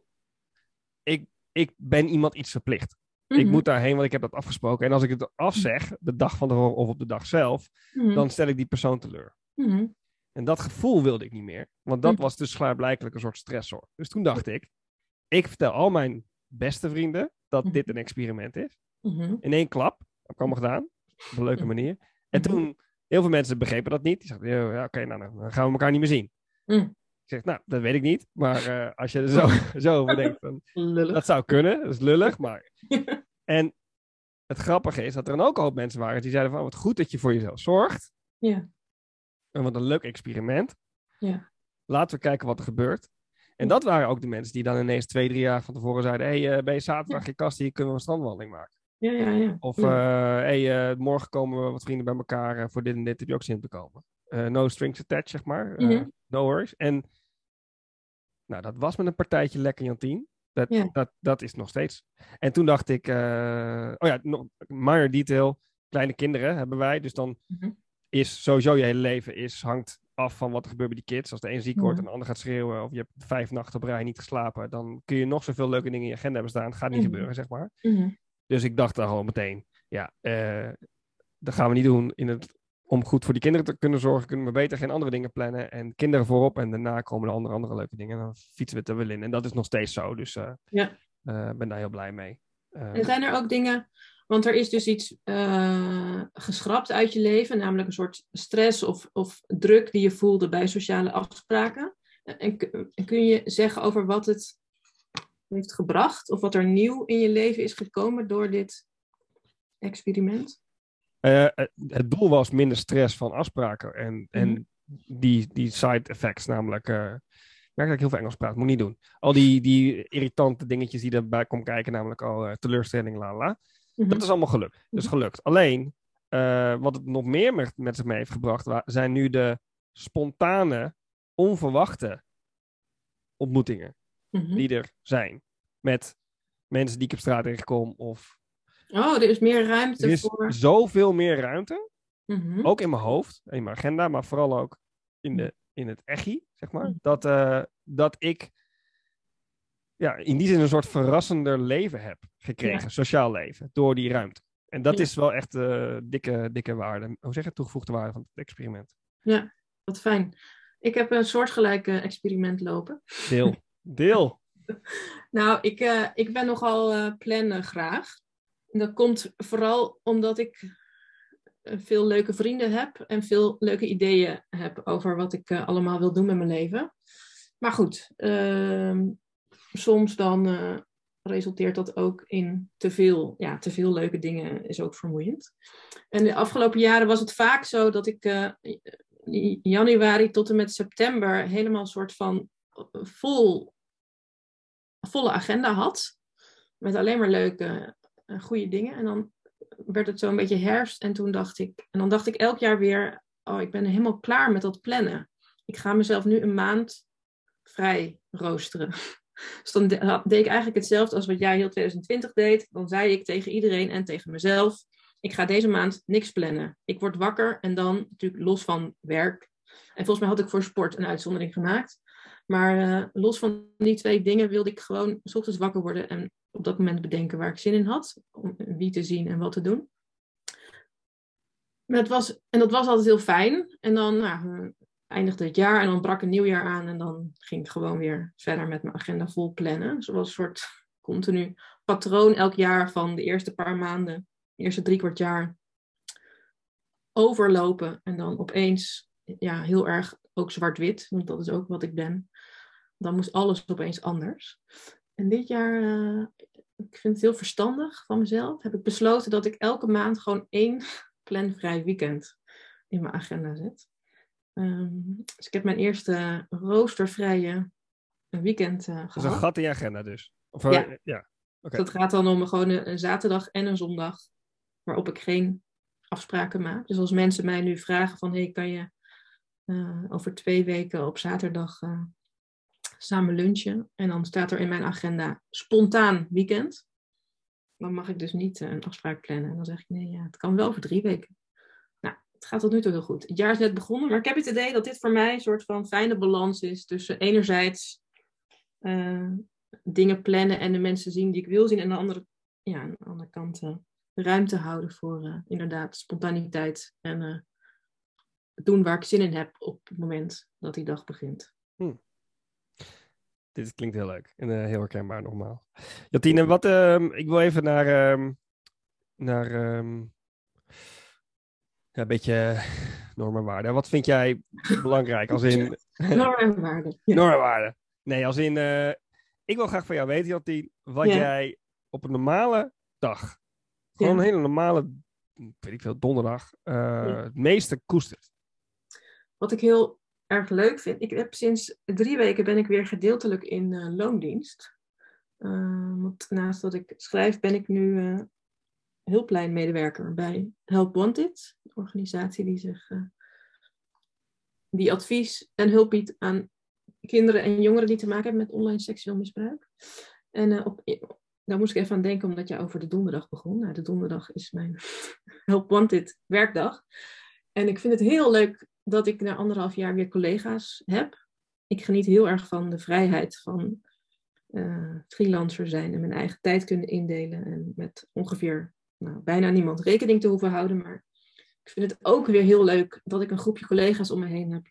ik ben iemand iets verplicht. Mm-hmm. Ik moet daarheen, want ik heb dat afgesproken. En als ik het afzeg, de dag van tevoren of op de dag zelf, dan stel ik die persoon teleur. Mm-hmm. En dat gevoel wilde ik niet meer, want dat was dus klaarblijkelijk een soort stressor. Dus toen dacht ik vertel al mijn beste vrienden dat dit een experiment is. Mm-hmm. In één klap, dat heb ik allemaal gedaan, op een leuke manier. En toen, heel veel mensen begrepen dat niet. Die zeiden, ja, oké, nou, dan gaan we elkaar niet meer zien. Ik zeg, nou, dat weet ik niet. Maar als je er zo over denkt, dan, dat zou kunnen. Dat is lullig, maar... En het grappige is dat er dan ook een hoop mensen waren die zeiden van, wat goed dat je voor jezelf zorgt. Ja. En wat een leuk experiment. Ja. Laten we kijken wat er gebeurt. En dat waren ook de mensen die dan ineens 2-3 jaar van tevoren zeiden, hey, ben je zaterdag je kast hier, kunnen we een strandwandeling maken. Ja. Of morgen komen we wat vrienden bij elkaar voor dit en dit, heb je ook zin om te komen. No strings attached, zeg maar. No worries. En nou, dat was met een partijtje lekker, Jantien. Dat is nog steeds. En toen dacht ik, nog minor detail, kleine kinderen hebben wij, dus dan is sowieso je hele leven hangt af van wat er gebeurt bij die kids. Als de een ziek wordt en de ander gaat schreeuwen, of je hebt 5 nachten op rij niet geslapen, dan kun je nog zoveel leuke dingen in je agenda hebben staan. Het gaat niet gebeuren, zeg maar. Dus ik dacht daar gewoon meteen, dat gaan we niet doen. Om goed voor die kinderen te kunnen zorgen, kunnen we beter geen andere dingen plannen. En kinderen voorop en daarna komen de andere leuke dingen. En dan fietsen we het er wel in. En dat is nog steeds zo. Dus ben daar heel blij mee. En zijn er ook dingen, want er is dus iets geschrapt uit je leven. Namelijk een soort stress of druk die je voelde bij sociale afspraken. En kun je zeggen over wat het heeft gebracht? Of wat er nieuw in je leven is gekomen door dit experiment? Het doel was minder stress van afspraken en die side effects, namelijk... Ik merk dat ik heel veel Engels praat, moet niet doen. Al die irritante dingetjes die erbij komen kijken, namelijk teleurstelling, Dat is allemaal gelukt. Dat is gelukt. Alleen, wat het nog meer met zich mee heeft gebracht, zijn nu de spontane, onverwachte ontmoetingen die er zijn. Met mensen die ik op straat tegenkom of... Oh, er is meer ruimte voor... Er is zoveel meer ruimte. Ook in mijn hoofd, in mijn agenda, maar vooral ook in het echi, zeg maar. Dat ik in die zin een soort verrassender leven heb gekregen. Sociaal leven, door die ruimte. En dat Ja. is wel echt dikke waarde. Hoe zeg je, toegevoegde waarde van het experiment? Ja, wat fijn. Ik heb een soortgelijk experiment lopen. Deel. Nou, ik ben nogal plannen graag. En dat komt vooral omdat ik veel leuke vrienden heb en veel leuke ideeën heb over wat ik allemaal wil doen met mijn leven. Maar goed, soms dan resulteert dat ook in te veel leuke dingen is ook vermoeiend. En de afgelopen jaren was het vaak zo dat ik januari tot en met september helemaal een soort van volle agenda had. Met alleen maar leuke, goede dingen. En dan werd het zo een beetje herfst. En dan dacht ik elk jaar weer, oh, ik ben helemaal klaar met dat plannen. Ik ga mezelf nu een maand vrij roosteren. Dus dan deed ik eigenlijk hetzelfde als wat jij heel 2020 deed. Dan zei ik tegen iedereen en tegen mezelf, ik ga deze maand niks plannen. Ik word wakker en dan natuurlijk los van werk. En volgens mij had ik voor sport een uitzondering gemaakt. Maar los van die 2 dingen wilde ik gewoon 's ochtends wakker worden en op dat moment bedenken waar ik zin in had. Om wie te zien en wat te doen. Maar dat was altijd heel fijn. En dan eindigde het jaar en dan brak een nieuw jaar aan. En dan ging ik gewoon weer verder met mijn agenda vol plannen. Dus het was een soort continu patroon elk jaar van de eerste paar maanden, de eerste 3/4 jaar overlopen. En dan opeens heel erg ook zwart-wit, want dat is ook wat ik ben. Dan moest alles opeens anders. En dit jaar, ik vind het heel verstandig van mezelf, heb ik besloten dat ik elke maand gewoon 1 planvrij weekend in mijn agenda zet. Dus ik heb mijn eerste roostervrije weekend Dat is een gehad. gat in je agenda dus. Of, Ja. Ja. Okay. Dat gaat dan om gewoon een zaterdag en een zondag waarop ik geen afspraken maak. Dus als mensen mij nu vragen van, hey, kan je over 2 weken op zaterdag samen lunchen? En dan staat er in mijn agenda spontaan weekend. Dan mag ik dus niet een afspraak plannen. En dan zeg ik, nee, ja, het kan wel over 3 weken. Nou, het gaat tot nu toe heel goed. Het jaar is net begonnen, maar ik heb het idee dat dit voor mij een soort van fijne balans is tussen enerzijds dingen plannen en de mensen zien die ik wil zien. En aan de andere kant ruimte houden voor inderdaad spontaniteit en doen waar ik zin in heb op het moment dat die dag begint. Dit klinkt heel leuk en heel herkenbaar nogmaals. Jantine, ik wil even naar een beetje normen en waarden. Wat vind jij belangrijk als in... Normen en waarden. Ja. Normen en waarden. Nee, als in... ik wil graag van jou weten, Jantine, wat jij op een normale dag, gewoon een hele normale, weet ik veel, donderdag, het meeste koestert. Wat ik heel erg leuk vind, ik heb sinds 3 weken ben ik weer gedeeltelijk in loondienst. Want naast dat ik schrijf, ben ik nu hulplijnmedewerker bij Help Wanted, een organisatie die advies en hulp biedt aan kinderen en jongeren die te maken hebben met online seksueel misbruik. En daar moest ik even aan denken, omdat je over de donderdag begon. Nou, de donderdag is mijn Help Wanted werkdag. En ik vind het heel leuk dat ik na 1,5 jaar weer collega's heb. Ik geniet heel erg van de vrijheid van freelancer zijn en mijn eigen tijd kunnen indelen. En met ongeveer bijna niemand rekening te hoeven houden. Maar ik vind het ook weer heel leuk dat ik een groepje collega's om me heen heb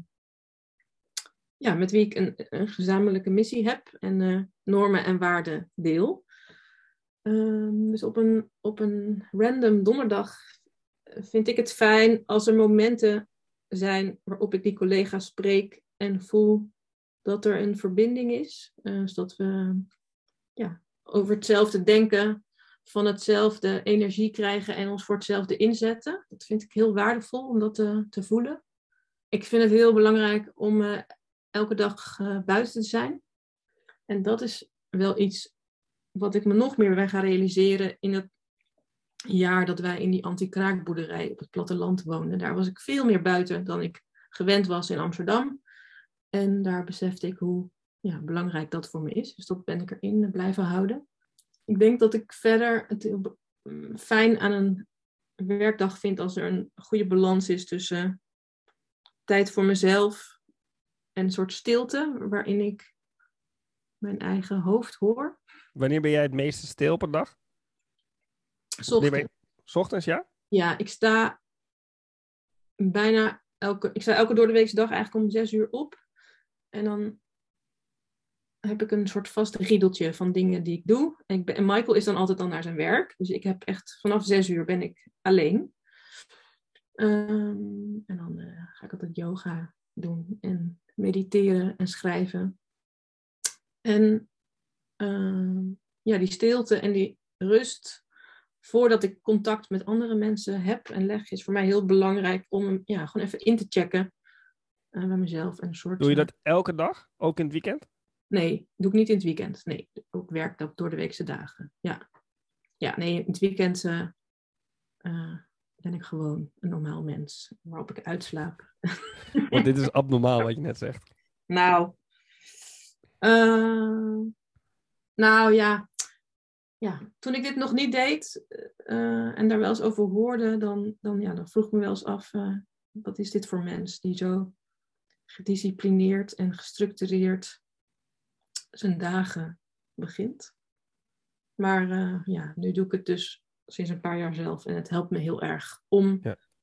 met wie ik een gezamenlijke missie heb en normen en waarden deel. Dus op een random donderdag vind ik het fijn als er momenten zijn waarop ik die collega's spreek en voel dat er een verbinding is. Zodat we over hetzelfde denken, van hetzelfde energie krijgen en ons voor hetzelfde inzetten. Dat vind ik heel waardevol om dat te voelen. Ik vind het heel belangrijk om elke dag buiten te zijn. En dat is wel iets wat ik me nog meer ben gaan realiseren in het jaar dat wij in die anti-kraakboerderij op het platteland woonden. Daar was ik veel meer buiten dan ik gewend was in Amsterdam. En daar besefte ik hoe belangrijk dat voor me is. Dus dat ben ik erin blijven houden. Ik denk dat ik verder het heel fijn aan een werkdag vind als er een goede balans is tussen tijd voor mezelf en een soort stilte waarin ik mijn eigen hoofd hoor. Wanneer ben jij het meeste stil op een dag? 'S ochtends, ja? Ja, ik sta elke doordeweekse dag eigenlijk om 6 uur op. En dan heb ik een soort vast riedeltje van dingen die ik doe. En Michael is dan altijd al naar zijn werk. Dus ik heb echt vanaf 6 uur ben ik alleen. En dan ga ik altijd yoga doen en mediteren en schrijven. En ja, die stilte en die rust voordat ik contact met andere mensen heb en leg, is voor mij heel belangrijk om hem gewoon even in te checken bij mezelf. En een soort, Doe je dat elke dag? Ook in het weekend? Nee, doe ik niet in het weekend. Nee, ik werk ook door de weekse dagen. Ja, nee, in het weekend ben ik gewoon een normaal mens waarop ik uitslaap. Want dit is abnormaal wat je net zegt. Nou ja. Ja, toen ik dit nog niet deed en daar wel eens over hoorde, dan vroeg ik me wel eens af, wat is dit voor mens die zo gedisciplineerd en gestructureerd zijn dagen begint. Maar nu doe ik het dus sinds een paar jaar zelf en het helpt me heel erg om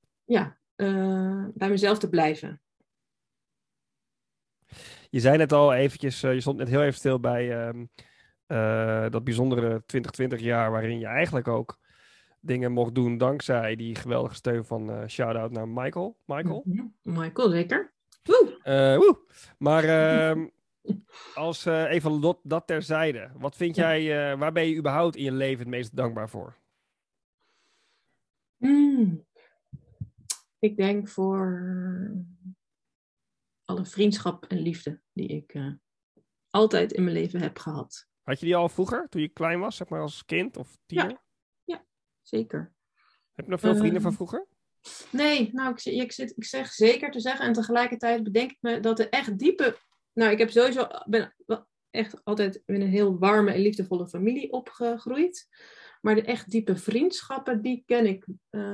bij mezelf te blijven. Je zei net al eventjes, je stond net heel even stil bij dat bijzondere 2020 jaar waarin je eigenlijk ook dingen mocht doen dankzij die geweldige steun van shout-out naar Michael. Michael, zeker. Woe! Maar als even dat terzijde, wat vind jij, waar ben je überhaupt in je leven het meest dankbaar voor? Ik denk voor alle vriendschap en liefde die ik altijd in mijn leven heb gehad. Had je die al vroeger, toen je klein was, zeg maar als kind of tiener? Ja, zeker. Heb je nog veel vrienden van vroeger? Nee, nou, ik zeg zeker te zeggen en tegelijkertijd bedenk ik me dat de echt diepe... Nou, ik heb sowieso, ben echt altijd in een heel warme en liefdevolle familie opgegroeid. Maar de echt diepe vriendschappen, die ken ik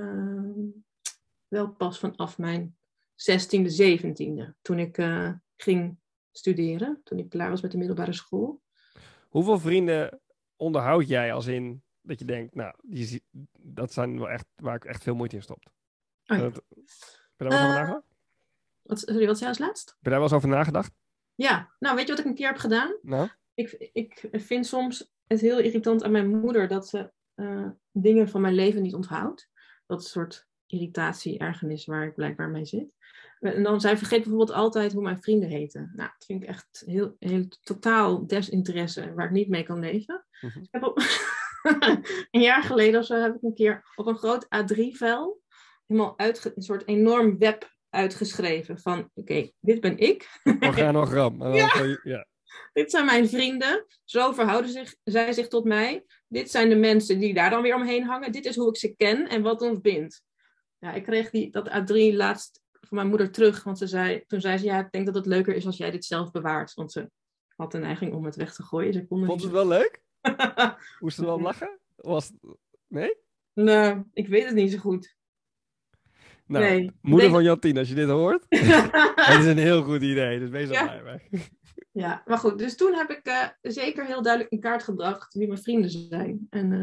wel pas vanaf mijn 16e, 17e. Toen ik ging studeren, toen ik klaar was met de middelbare school. Hoeveel vrienden onderhoud jij als in dat je denkt, nou, dat zijn wel echt waar ik echt veel moeite in stop? Oh, ja. Heb je daar wel eens over nagedacht? Wat zei je als laatst? Heb je daar wel eens over nagedacht? Ja, nou weet je wat ik een keer heb gedaan? Nou? Ik vind soms het heel irritant aan mijn moeder dat ze dingen van mijn leven niet onthoudt. Dat is een soort irritatie, ergernis waar ik blijkbaar mee zit. En dan, zij vergeet bijvoorbeeld altijd hoe mijn vrienden heten. Nou, dat vind ik echt heel totaal desinteresse waar ik niet mee kan leven. Mm-hmm. Ik heb een jaar geleden of zo heb ik een keer op een groot A3-vel helemaal een soort enorm web uitgeschreven van oké, dit ben ik. Organogram. Ja. Dit zijn mijn vrienden. Zo verhouden zij zich tot mij. Dit zijn de mensen die daar dan weer omheen hangen. Dit is hoe ik ze ken en wat ons bindt. Ja, ik kreeg dat A3 laatst van mijn moeder terug. Want toen zei ze, ja, ik denk dat het leuker is als jij dit zelf bewaart. Want ze had de neiging om het weg te gooien. Vond ze het wel leuk? Moest ze wel lachen? Nee? Nee, ik weet het niet zo goed. Nou, nee, moeder van Jantien, als je dit hoort. Het is een heel goed idee, dus wees er blij mee. Ja, maar goed. Dus toen heb ik zeker heel duidelijk in kaart gebracht wie mijn vrienden zijn. En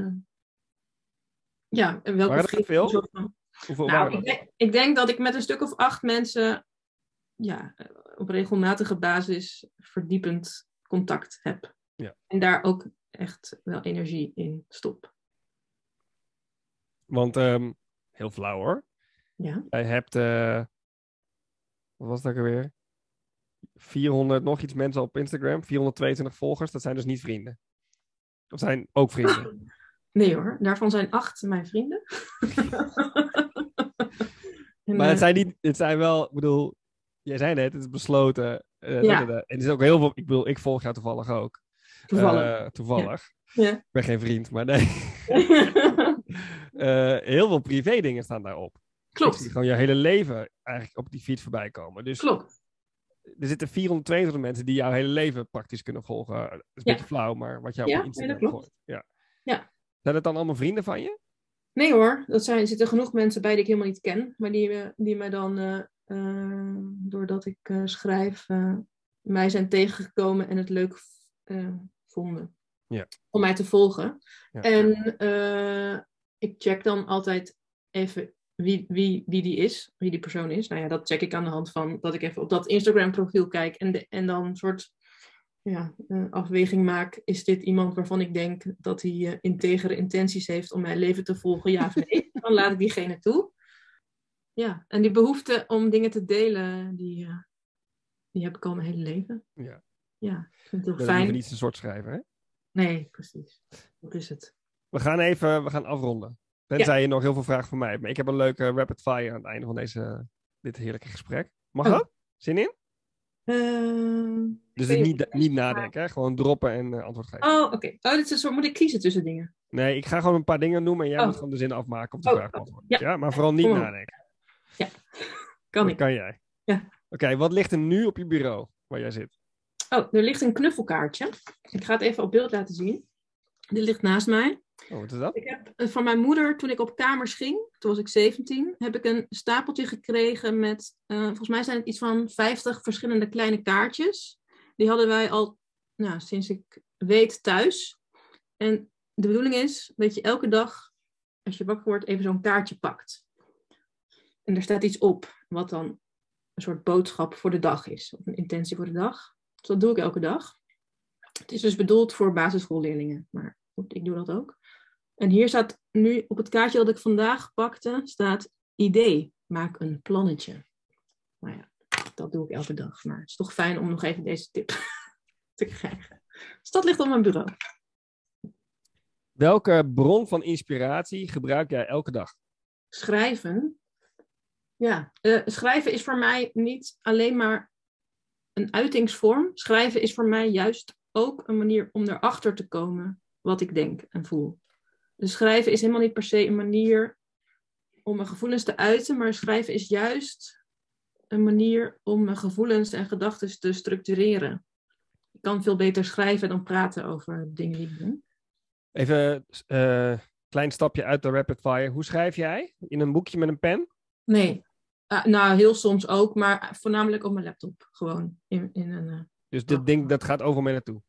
en welke waren er veel? Hoeveel waren dat? Ik denk dat ik met een stuk of 8 mensen op regelmatige basis verdiepend contact heb. Ja. En daar ook echt wel energie in stop. Want, heel flauw hoor. Ja. Jij hebt, wat was dat ook alweer? 400 nog iets mensen op Instagram. 422 volgers. Dat zijn dus niet vrienden. Dat zijn ook vrienden. Nee hoor, daarvan zijn 8 mijn vrienden. Maar het zijn wel, ik bedoel, jij zei net, het is besloten. Ja. En het is ook heel veel, ik volg jou toevallig ook. Toevallig. Ja. Ik ben geen vriend, maar nee. Heel veel privé dingen staan daarop. Klopt. Ik zie gewoon je hele leven eigenlijk op die feed voorbij komen. Dus klopt. Er zitten 422 mensen die jouw hele leven praktisch kunnen volgen. Dat is een beetje flauw, maar wat jou op Instagram gooit. Ja. Zijn het dan allemaal vrienden van je? Nee hoor, er zitten genoeg mensen bij die ik helemaal niet ken. Maar die mij dan, doordat ik schrijf, mij zijn tegengekomen en het leuk vonden. Ja. Om mij te volgen. Ja. En ik check dan altijd even wie die is, wie die persoon is. Nou ja, dat check ik aan de hand van dat ik even op dat Instagram profiel kijk en dan een soort afweging maak. Is dit iemand waarvan ik denk dat hij integere intenties heeft om mijn leven te volgen, ja of nee? Dan laat ik diegene toe. Ja, en die behoefte om dingen te delen, die heb ik al mijn hele leven. Ja. Ja, ik vind het heel Dat fijn. je niet een soort schrijven, hè? Nee, precies. Dat is het. We gaan afronden. Tenzij je nog heel veel vragen voor mij hebt. Maar ik heb een leuke rapid fire aan het einde van dit heerlijke gesprek. Mag dat? Zin in? Dus niet nadenken, hè? Gewoon droppen en antwoord geven. Oh, oké. Oh, dit is een soort, moet ik kiezen tussen dingen? Nee, ik ga gewoon een paar dingen noemen en jij moet gewoon de zin afmaken of de vraag beantwoorden. Ja, maar vooral niet nadenken. Ja, kan jij. Ja. Oké, wat ligt er nu op je bureau waar jij zit? Oh, er ligt een knuffelkaartje. Ik ga het even op beeld laten zien. Dit ligt naast mij. Oh, wat is dat? Ik heb van mijn moeder, toen ik op kamers ging, toen was ik 17, heb ik een stapeltje gekregen met, volgens mij zijn het iets van 50 verschillende kleine kaartjes. Die hadden wij al, sinds ik weet, thuis. En de bedoeling is dat je elke dag, als je wakker wordt, even zo'n kaartje pakt. En er staat iets op, wat dan een soort boodschap voor de dag is. Of een intentie voor de dag. Dus dat doe ik elke dag. Het is dus bedoeld voor basisschoolleerlingen, maar goed, ik doe dat ook. En hier staat nu op het kaartje dat ik vandaag pakte, staat idee, maak een plannetje. Nou ja, dat doe ik elke dag. Maar het is toch fijn om nog even deze tip te krijgen. Dus dat ligt op mijn bureau. Welke bron van inspiratie gebruik jij elke dag? Schrijven. Ja, schrijven is voor mij niet alleen maar een uitingsvorm. Schrijven is voor mij juist ook een manier om erachter te komen wat ik denk en voel. Dus schrijven is helemaal niet per se een manier om mijn gevoelens te uiten, maar schrijven is juist een manier om mijn gevoelens en gedachten te structureren. Ik kan veel beter schrijven dan praten over dingen die ik doe. Even een klein stapje uit de rapid fire. Hoe schrijf jij? In een boekje met een pen? Nee. Nou, heel soms ook, maar voornamelijk op mijn laptop. Gewoon in een... Dus dit ding, dat gaat overal mee naartoe?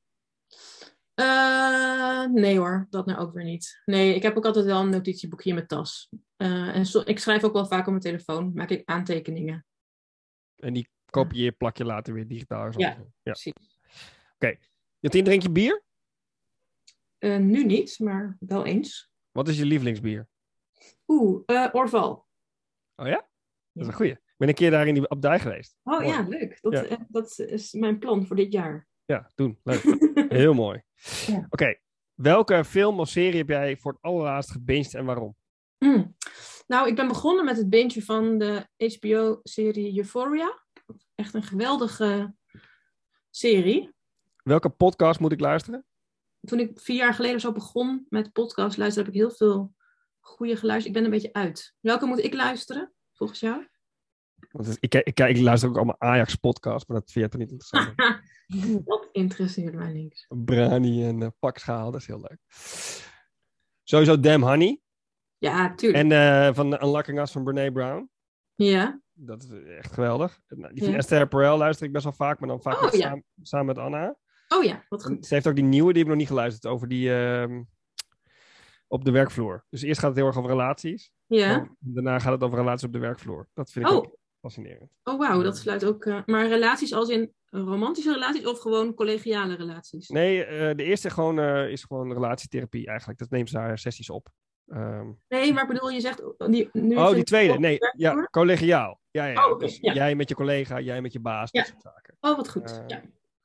Nee hoor, dat nou ook weer niet. Nee, ik heb ook altijd wel een notitieboekje in mijn tas. Ik schrijf ook wel vaak op mijn telefoon, maak ik aantekeningen. En die kopieer, plak je later weer digitaal? Ja, precies. Oké. Jantien, drink je bier? Nu niet, maar wel eens. Wat is je lievelingsbier? Orval. Oh ja? Dat is een goeie. Ik ben een keer daar in die abdij geweest. Oh mooi. Ja, leuk. Dat is mijn plan voor dit jaar. Ja, doen. Leuk. Heel mooi. Ja. Oké. Welke film of serie heb jij voor het allerlaatst gebinged en waarom? Nou, ik ben begonnen met het bingen van de HBO-serie Euphoria. Echt een geweldige serie. Welke podcast moet ik luisteren? Toen ik 4 jaar geleden zo begon met podcast luisteren, heb ik heel veel goede geluisterd. Ik ben een beetje uit. Welke moet ik luisteren, volgens jou? Want ik luister ook allemaal Ajax-podcasts, maar dat vind je toch niet interessant? Dat interesseert mij niks. Brani en Pakschaal, dat is heel leuk. Sowieso Damn Honey. Ja, tuurlijk. En van Unlocking Us van Brené Brown. Ja. Dat is echt geweldig. Die van Esther Perel luister ik best wel vaak, maar dan vaak samen met Anna. Oh ja, wat goed. En ze heeft ook die nieuwe, die heb ik nog niet geluisterd, over die op de werkvloer. Dus eerst gaat het heel erg over relaties. Ja. Daarna gaat het over relaties op de werkvloer. Dat vind ik ook fascinerend. Oh wauw, dat sluit ook... maar relaties als in romantische relaties of gewoon collegiale relaties? Nee, de eerste is gewoon relatietherapie eigenlijk. Dat neemt ze haar sessies op. Nee, maar bedoel, je zegt... die tweede. Nee, ja, collegiaal. Ja. Oh, okay. Dus jij met je collega, jij met je baas. Dat soort zaken. Oh, wat goed. Ja.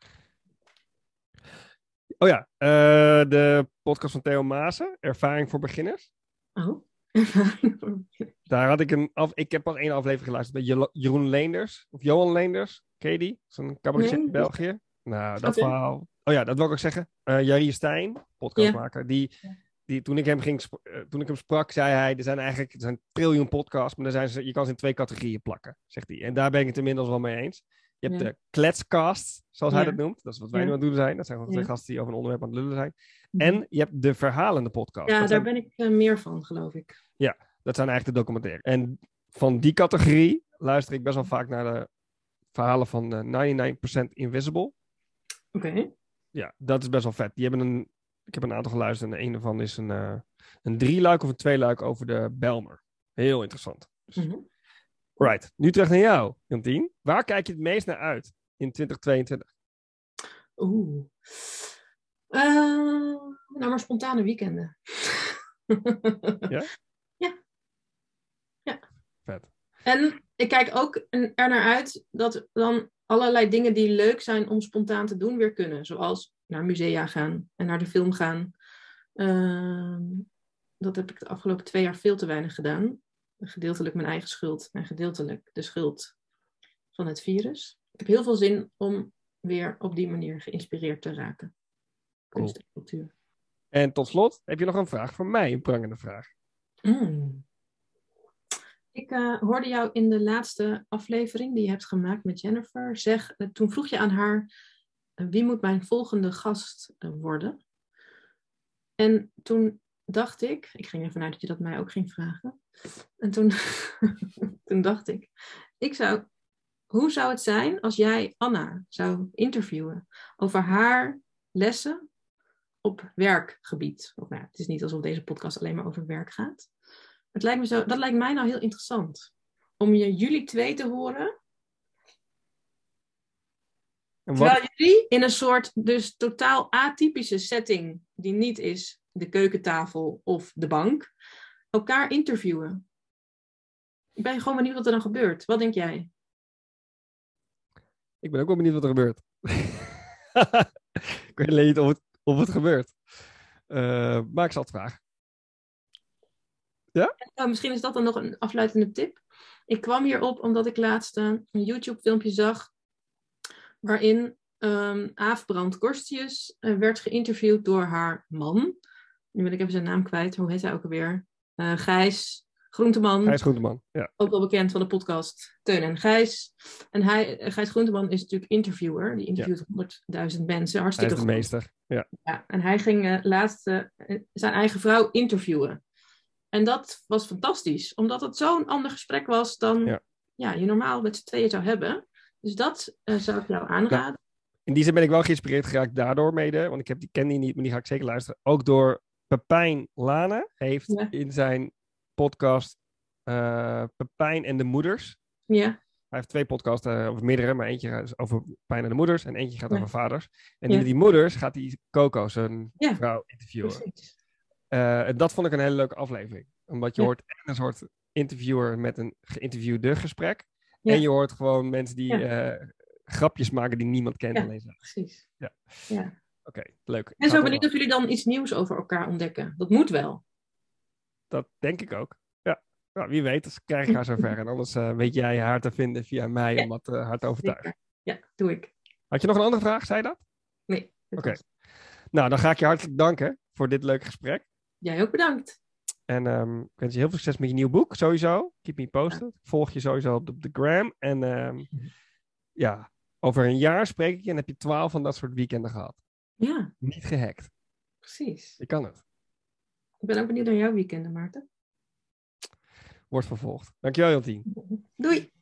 Oh ja, de podcast van Theo Maassen, Ervaring voor Beginners. Oh, Ervaring voor Beginners. Daar had ik heb pas 1 aflevering geluisterd met Jeroen Leenders, of Johan Leenders, ken je die? Zo'n cabaretier in België. Nou, dat verhaal... Oh ja, dat wil ik ook zeggen. Jarier Stijn, podcastmaker, die toen ik hem sprak, zei hij, er zijn triljoen podcasts, maar je kan ze in 2 categorieën plakken, zegt hij. En daar ben ik het inmiddels wel mee eens. Je hebt de kletscast, zoals hij dat noemt. Dat is wat wij nu aan het doen zijn. Dat zijn gewoon 2 gasten die over een onderwerp aan het lullen zijn. En je hebt de verhalende podcast. Ja, daar ben ik meer van, geloof ik. Ja, dat zijn eigenlijk de documentaires. En van die categorie luister ik best wel vaak naar de verhalen van 99% Invisible. Oké. Ja, dat is best wel vet. Die hebben Ik heb een aantal geluisterd en een daarvan is een 3-luik of een 2-luik over de Bijlmer. Heel interessant. Dus, right, nu terug naar jou, Jantien. Waar kijk je het meest naar uit in 2022? Oeh. Nou, maar spontane weekenden. Ja? Ja. Vet. En ik kijk ook er naar uit dat dan allerlei dingen die leuk zijn om spontaan te doen weer kunnen. Zoals naar musea gaan en naar de film gaan. Dat heb ik de afgelopen 2 jaar veel te weinig gedaan. Gedeeltelijk mijn eigen schuld en gedeeltelijk de schuld van het virus. Ik heb heel veel zin om weer op die manier geïnspireerd te raken. Kunst en cultuur. En tot slot, heb je nog een vraag voor mij? Een prangende vraag. Ik hoorde jou in de laatste aflevering die je hebt gemaakt met Jennifer. Toen vroeg je aan haar, wie moet mijn volgende gast worden? En toen dacht ik ging ervan uit dat je dat mij ook ging vragen. En toen dacht ik, hoe zou het zijn als jij Anna zou interviewen over haar lessen op werkgebied? Of, nou, het is niet alsof deze podcast alleen maar over werk gaat. Dat lijkt mij nou heel interessant. Om jullie 2 te horen. Terwijl jullie in een soort dus totaal atypische setting, die niet is de keukentafel of de bank, elkaar interviewen. Ik ben gewoon benieuwd wat er dan gebeurt. Wat denk jij? Ik ben ook wel benieuwd wat er gebeurt. Ik weet alleen niet of het gebeurt. Maar ik zal het vragen. Ja? Misschien is dat dan nog een afsluitende tip. Ik kwam hierop omdat ik laatst een YouTube-filmpje zag waarin Aaf Brand-Korstius werd geïnterviewd door haar man. Nu ben ik even zijn naam kwijt. Hoe heet hij ook alweer? Gijs Groenteman. Gijs Groenteman, ja. Ook wel bekend van de podcast Teun en Gijs. En Gijs Groenteman is natuurlijk interviewer. Die interviewt 100.000 mensen. Hartstikke goed. Hij is de meester, ja. En hij ging laatst zijn eigen vrouw interviewen. En dat was fantastisch. Omdat het zo'n ander gesprek was dan je normaal met z'n tweeën zou hebben. Dus dat zou ik jou aanraden. In die zin ben ik wel geïnspireerd geraakt daardoor mede. Want ik ken die niet, maar die ga ik zeker luisteren. Ook door Pepijn Lane heeft in zijn podcast Pepijn en de Moeders. Ja. Hij heeft 2 podcasts, of meerdere, maar eentje gaat over Pepijn en de Moeders. En eentje gaat over vaders. En in die moeders gaat hij Coco, zijn vrouw, interviewen. En dat vond ik een hele leuke aflevering. Omdat je hoort een soort interviewer met een geïnterviewde gesprek. En je hoort gewoon mensen die grapjes maken die niemand kent. Alleen zo. Precies. Ja. Oké, leuk. En zo benieuwd of jullie dan iets nieuws over elkaar ontdekken. Dat moet wel. Dat denk ik ook. Ja. Nou, wie weet, dus krijg ik haar zover. En anders weet jij haar te vinden via mij om wat haar te overtuigen. Ja, doe ik. Had je nog een andere vraag, zei je dat? Nee. Oké. Nou, dan ga ik je hartelijk danken voor dit leuke gesprek. Jij ook bedankt. En ik wens je heel veel succes met je nieuw boek, sowieso. Keep me posted. Volg je sowieso op de gram. En over een jaar spreek ik je en heb je 12 van dat soort weekenden gehad. Ja. Niet gehackt. Precies. Je kan het. Ik ben ook benieuwd naar jouw weekenden, Maarten. Wordt vervolgd. Dankjewel, Jantien. Doei.